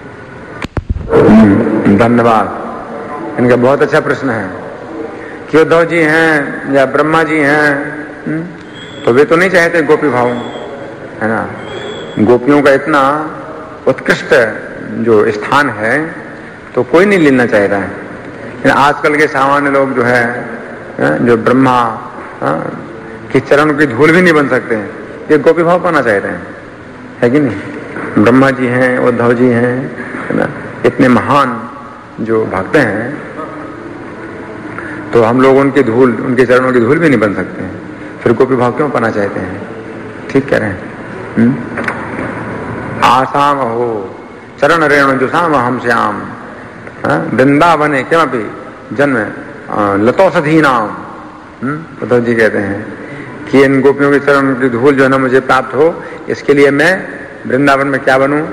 धन्यवाद। इनका बहुत अच्छा प्रश्न है कि उद्धव जी हैं या ब्रह्मा जी हैं, तो वे तो नहीं चाहते गोपी भाव, है ना। गोपियों का इतना उत्कृष्ट जो स्थान है तो कोई नहीं लेना चाहता है। लेकिन आजकल के सामान्य लोग जो है, जो ब्रह्मा के चरण की धूल भी नहीं बन सकते हैं, ये गोपी भाव पाना चाहते हैं, है कि नहीं। ब्रह्मा जी हैं, उद्धव जी हैं, है ना, इतने महान जो भक्त हैं, तो हम लोग उनकी धूल, उनके चरणों की धूल भी नहीं बन सकते हैं, फिर गोपी भाव क्यों पाना चाहते हैं? ठीक कह रहे हैं। आसाम हो चरण रेणु जुसाम हम श्याम वृंदावने किमपि जन्म लतौषधी नाम। उद्धव जी कहते हैं कि इन गोपियों के चरण की धूल जो है ना मुझे प्राप्त हो, इसके लिए मैं वृंदावन में क्या बनूं?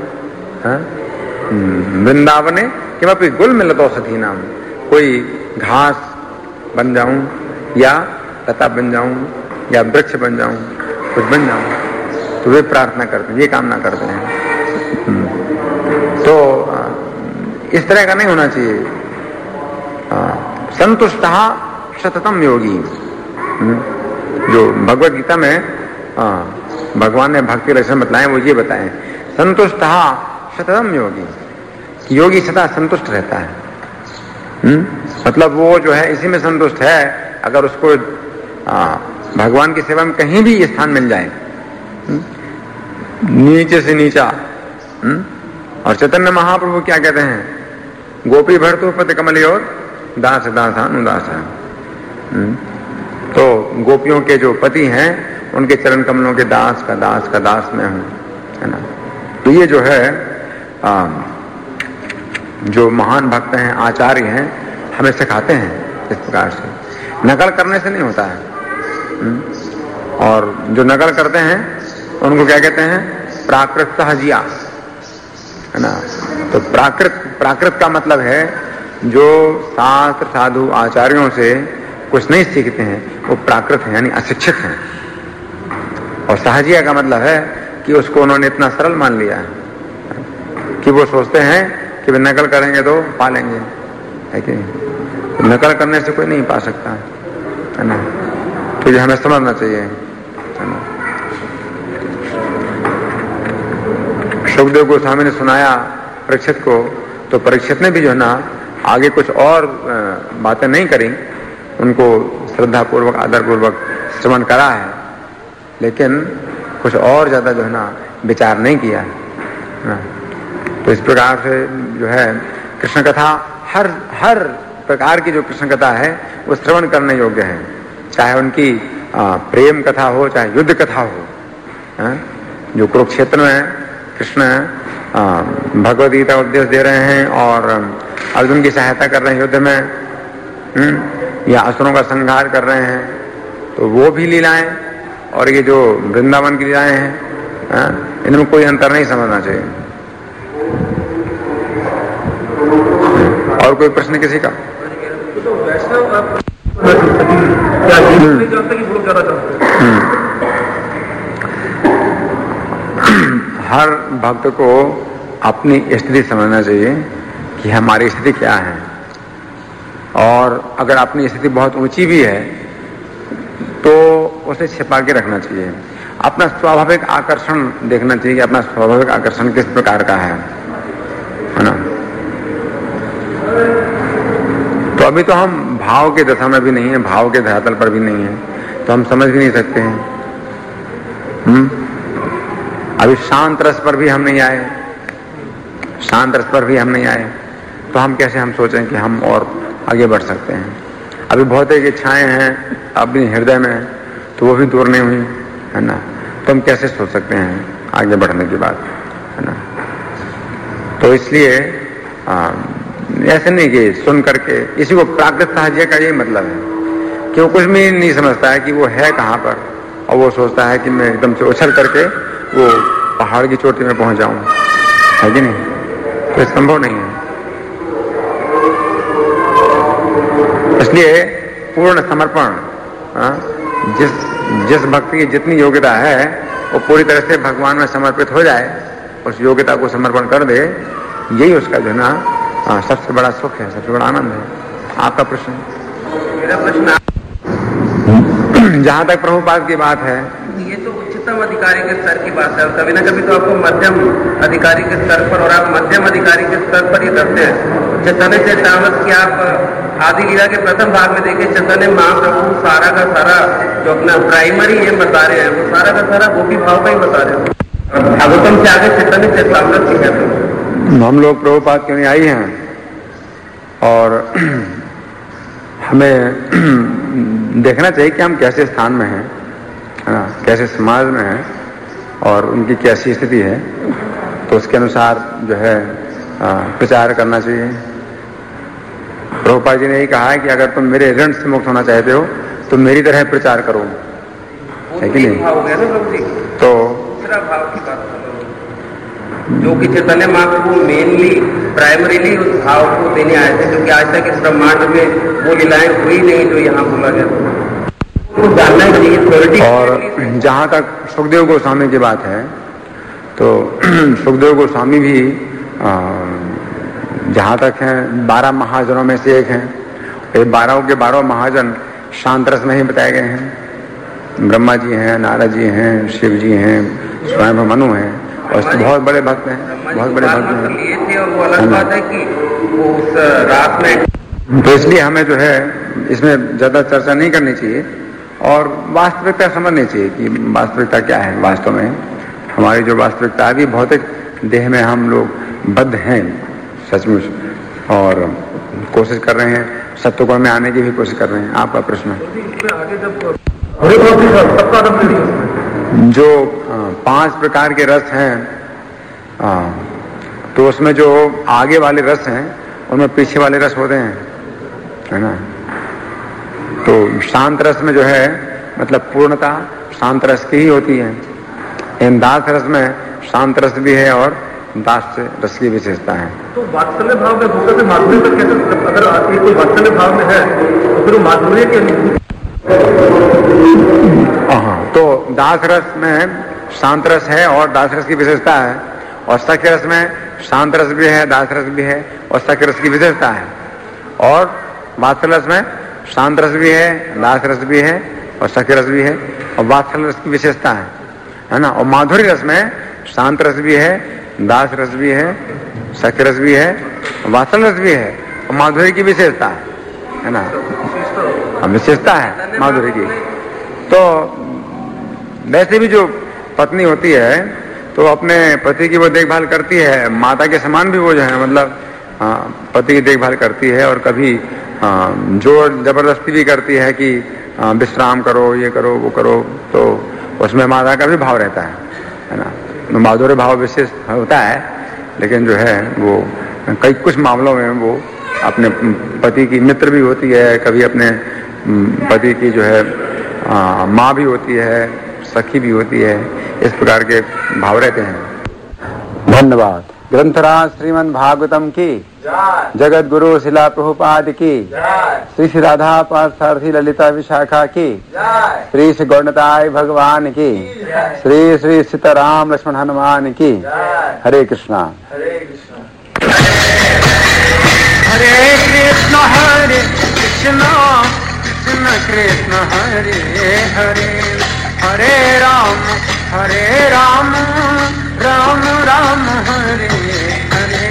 वृंदावने किमपि गुल में लतौषधी नाम, कोई घास बन जाऊं या लता बन जाऊं या वृक्ष बन जाऊं, कुछ बन जाऊं। तो वे प्रार्थना करते हैं, ये कामना करते हैं। तो इस तरह का नहीं होना चाहिए। संतुष्टः सततम योगी, जो भगवत गीता में भगवान ने भक्ति लक्षण बताए वो ये बताए, संतुष्टः सततम योगी, योगी सदा संतुष्ट रहता है। मतलब वो जो है इसी में संतुष्ट है। अगर उसको भगवान की सेवा में कहीं भी स्थान मिल जाए, नीचे से नीचा। और चैतन्य महाप्रभु क्या कहते हैं? गोपी भर्तु पति कमलियोर दास दासानुदास। तो गोपियों के जो पति हैं उनके चरण कमलों के दास का दास मैं हूं, है ना। तो ये जो है जो महान भक्त हैं, आचार्य हैं, हमें सिखाते हैं इस प्रकार से। नकल करने से नहीं होता है। और जो नकल करते हैं उनको क्या कहते हैं? प्राकृत सहजिया, है ना। तो प्राकृत का मतलब है जो शास्त्र साधु आचार्यों से कुछ नहीं सीखते हैं, वो प्राकृत हैं, यानी अशिक्षित हैं। और सहजिया का मतलब है कि उसको उन्होंने इतना सरल मान लिया है कि वो सोचते हैं कि वे नकल करेंगे तो पा लेंगे, है कि नहीं। नकल करने से कोई नहीं पा सकता, है ना। तो ये हमें समझना चाहिए, है ना। सुखदेव गोस्वामी ने सुनाया परीक्षित को, तो परीक्षित ने भी जो है ना आगे कुछ और बातें नहीं करी, उनको श्रद्धा पूर्वक आदर पूर्वक श्रवण करा है, लेकिन कुछ और ज्यादा जो है ना विचार नहीं किया है। तो इस प्रकार से जो है कृष्ण कथा, हर प्रकार की जो कृष्ण कथा है वो श्रवण करने योग्य है। चाहे उनकी प्रेम कथा हो, चाहे युद्ध कथा हो। जो कुरुक्षेत्र में कृष्ण भगवद गीता उपदेश दे रहे हैं और अर्जुन की सहायता कर रहे हैं युद्ध में, या असुरों का संहार कर रहे हैं, तो वो भी लीलाएं, और ये जो वृंदावन की लीलाएं हैं, इनमें कोई अंतर नहीं समझना चाहिए। और कोई प्रश्न किसी का? हर भक्त को अपनी स्थिति समझना चाहिए कि हमारी स्थिति क्या है, और अगर अपनी स्थिति बहुत ऊंची भी है तो उसे छिपा के रखना चाहिए। अपना स्वाभाविक आकर्षण देखना चाहिए कि अपना स्वाभाविक आकर्षण किस प्रकार का है ना। तो अभी तो हम भाव के दशा में भी नहीं है, भाव के धरातल पर भी नहीं है, तो हम समझ भी नहीं सकते हैं। अभी शांत रस पर भी हम नहीं आए, शांत रस पर भी हम नहीं आए, तो हम कैसे हम सोचें कि हम और आगे बढ़ सकते हैं। अभी भौतिक इच्छाएं हैं अपने हृदय में, तो वो भी दूर नहीं हुई है ना, तो हम कैसे सोच सकते हैं आगे बढ़ने की बात, है ना। तो इसलिए ऐसे नहीं कि सुन करके, इसी को प्राकृत साहज्य का यही मतलब है कि वो कुछ भी नहीं समझता है कि वो है कहाँ पर, और वो सोचता है कि मैं एकदम से उछल करके वो पहाड़ की चोटी में पहुंच जाऊं, है कि नहीं। तो संभव नहीं है। इसलिए पूर्ण समर्पण, जिस भक्ति की जितनी योग्यता है वो पूरी तरह से भगवान में समर्पित हो जाए, उस योग्यता को समर्पण कर दे, यही उसका जो है ना सबसे बड़ा सुख है, सबसे बड़ा आनंद है। आपका प्रश्न? मेरा प्रश्न, जहां तक प्रभुपाद की बात है, ये तो उच्चतम अधिकारी के स्तर की बात है, कभी ना कभी तो आपको मध्यम अधिकारी के स्तर पर, और आप मध्यम अधिकारी के स्तर पर ही करते हैं। चैतन्य चैतामृत की आप आदि लीला के प्रथम भाग में देखे, चैतन्य महाप्रभु सारा का सारा जो अपना प्राइमरी एम बता रहे हैं, वो सारा का सारा गोपी भाव का ही बता रहे हैं। भागवतम से आगे चैतन्य चैतामृत की कहते हैं। हम लोग प्रभुपाद के अनुयायी हैं और हमें देखना चाहिए कि हम कैसे स्थान में हैं, है ना, कैसे समाज में हैं और उनकी कैसी स्थिति है, तो उसके अनुसार जो है प्रचार करना चाहिए। प्रभुपाद जी ने यही कहा है कि अगर तुम मेरे ऋण से मुक्त होना चाहते हो तो मेरी तरह प्रचार करो, है कि नहीं। तो दूसरा भाव की बात करो, जो कि चैतन्य महाप्रभु मेनली प्राइमरीली उस भाव को देने आए थे, क्योंकि आज तक इस ब्रह्मांड में वो लीलाएं हुई नहीं जो यहाँ बोला गया तो जानना चाहिए। और जहाँ तक सुखदेव गोस्वामी की बात है, तो सुखदेव गोस्वामी भी जहाँ तक हैं 12 महाजनों में से एक हैं। ये 12 के 12 महाजन शांत रस में ही बताए गए हैं। ब्रह्मा जी हैं, नारद जी हैं, शिव जी हैं, स्वयं मनु हैं, और बहुत बड़े भक्त हैं, बहुत बड़े भक्त हैं। और वो अलग बात है कि वो उस रात में, तो इसलिए हमें जो है इसमें ज्यादा चर्चा नहीं करनी चाहिए और वास्तविकता समझनी चाहिए कि वास्तविकता क्या है। वास्तव में हमारी जो वास्तविकता है, भौतिक देह में हम लोग बद्ध हैं सचमुच, और कोशिश कर रहे हैं सत्य में आने की भी कोशिश कर रहे हैं। आपका प्रश्न? जो 5 प्रकार के रस हैं, तो उसमें जो आगे वाले रस हैं उनमें पीछे वाले रस होते हैं, है ना। तो शांत रस में जो है मतलब पूर्णता शांत रस की ही होती है। इन दास रस में शांत रस भी है और दास रस की विशेषता है। तो वात्सल्य भाव में होकर के माधुर्य पर कैसे, अगर कोई वात्सल्य भाव में है तो फिर माधुर्य के अनुभूति। हाँ, तो दास रस में शांत रस है और दास रस की विशेषता है, और सख्य रस में शांत रस भी है, दास रस भी है और सख्य रस की विशेषता है, और वात्सल्य रस में शांत रस भी है, दास रस भी है और सख्य रस भी है और वात्सल्य रस की विशेषता है ना। और माधुर्य रस में शांत रस भी है, दास रस भी है, सख्य रस भी है, वात्सल्य रस भी है और माधुर्य की विशेषता है ना। विशेषता है माधुर्य की। तो वैसे भी जो पत्नी होती है तो अपने पति की वो देखभाल करती है, माता के समान भी वो जो है मतलब पति की देखभाल करती है, और कभी जोर जबरदस्ती भी करती है कि विश्राम करो, ये करो, वो करो, तो उसमें माता का भी भाव रहता है ना। माधुर्य भाव विशेष होता है, लेकिन जो है वो कई कुछ मामलों में वो अपने पति की मित्र भी होती है, कभी अपने पति की जो है माँ भी होती है, सखी भी होती है, इस प्रकार के भाव रहते हैं। धन्यवाद। ग्रंथराज श्रीमद् भागवतम की जगत गुरु शिला प्रभुपाद की, श्री श्री राधा पार्थार्थी ललिता विशाखा की, श्री श्री गौणताय भगवान की, श्री श्री सीताराम लक्ष्मण हनुमान की। हरे कृष्णा हरे कृष्णा हरे कृष्ण कृष्ण कृष्ण हरे हरे, हरे राम राम राम हरे हरे।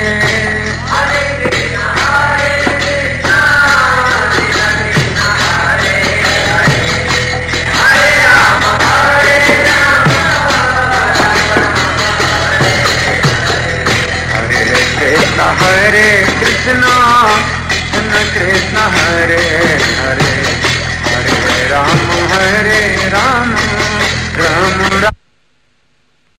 हरे कृष्णा कृष्ण हरे हरे, हरे राम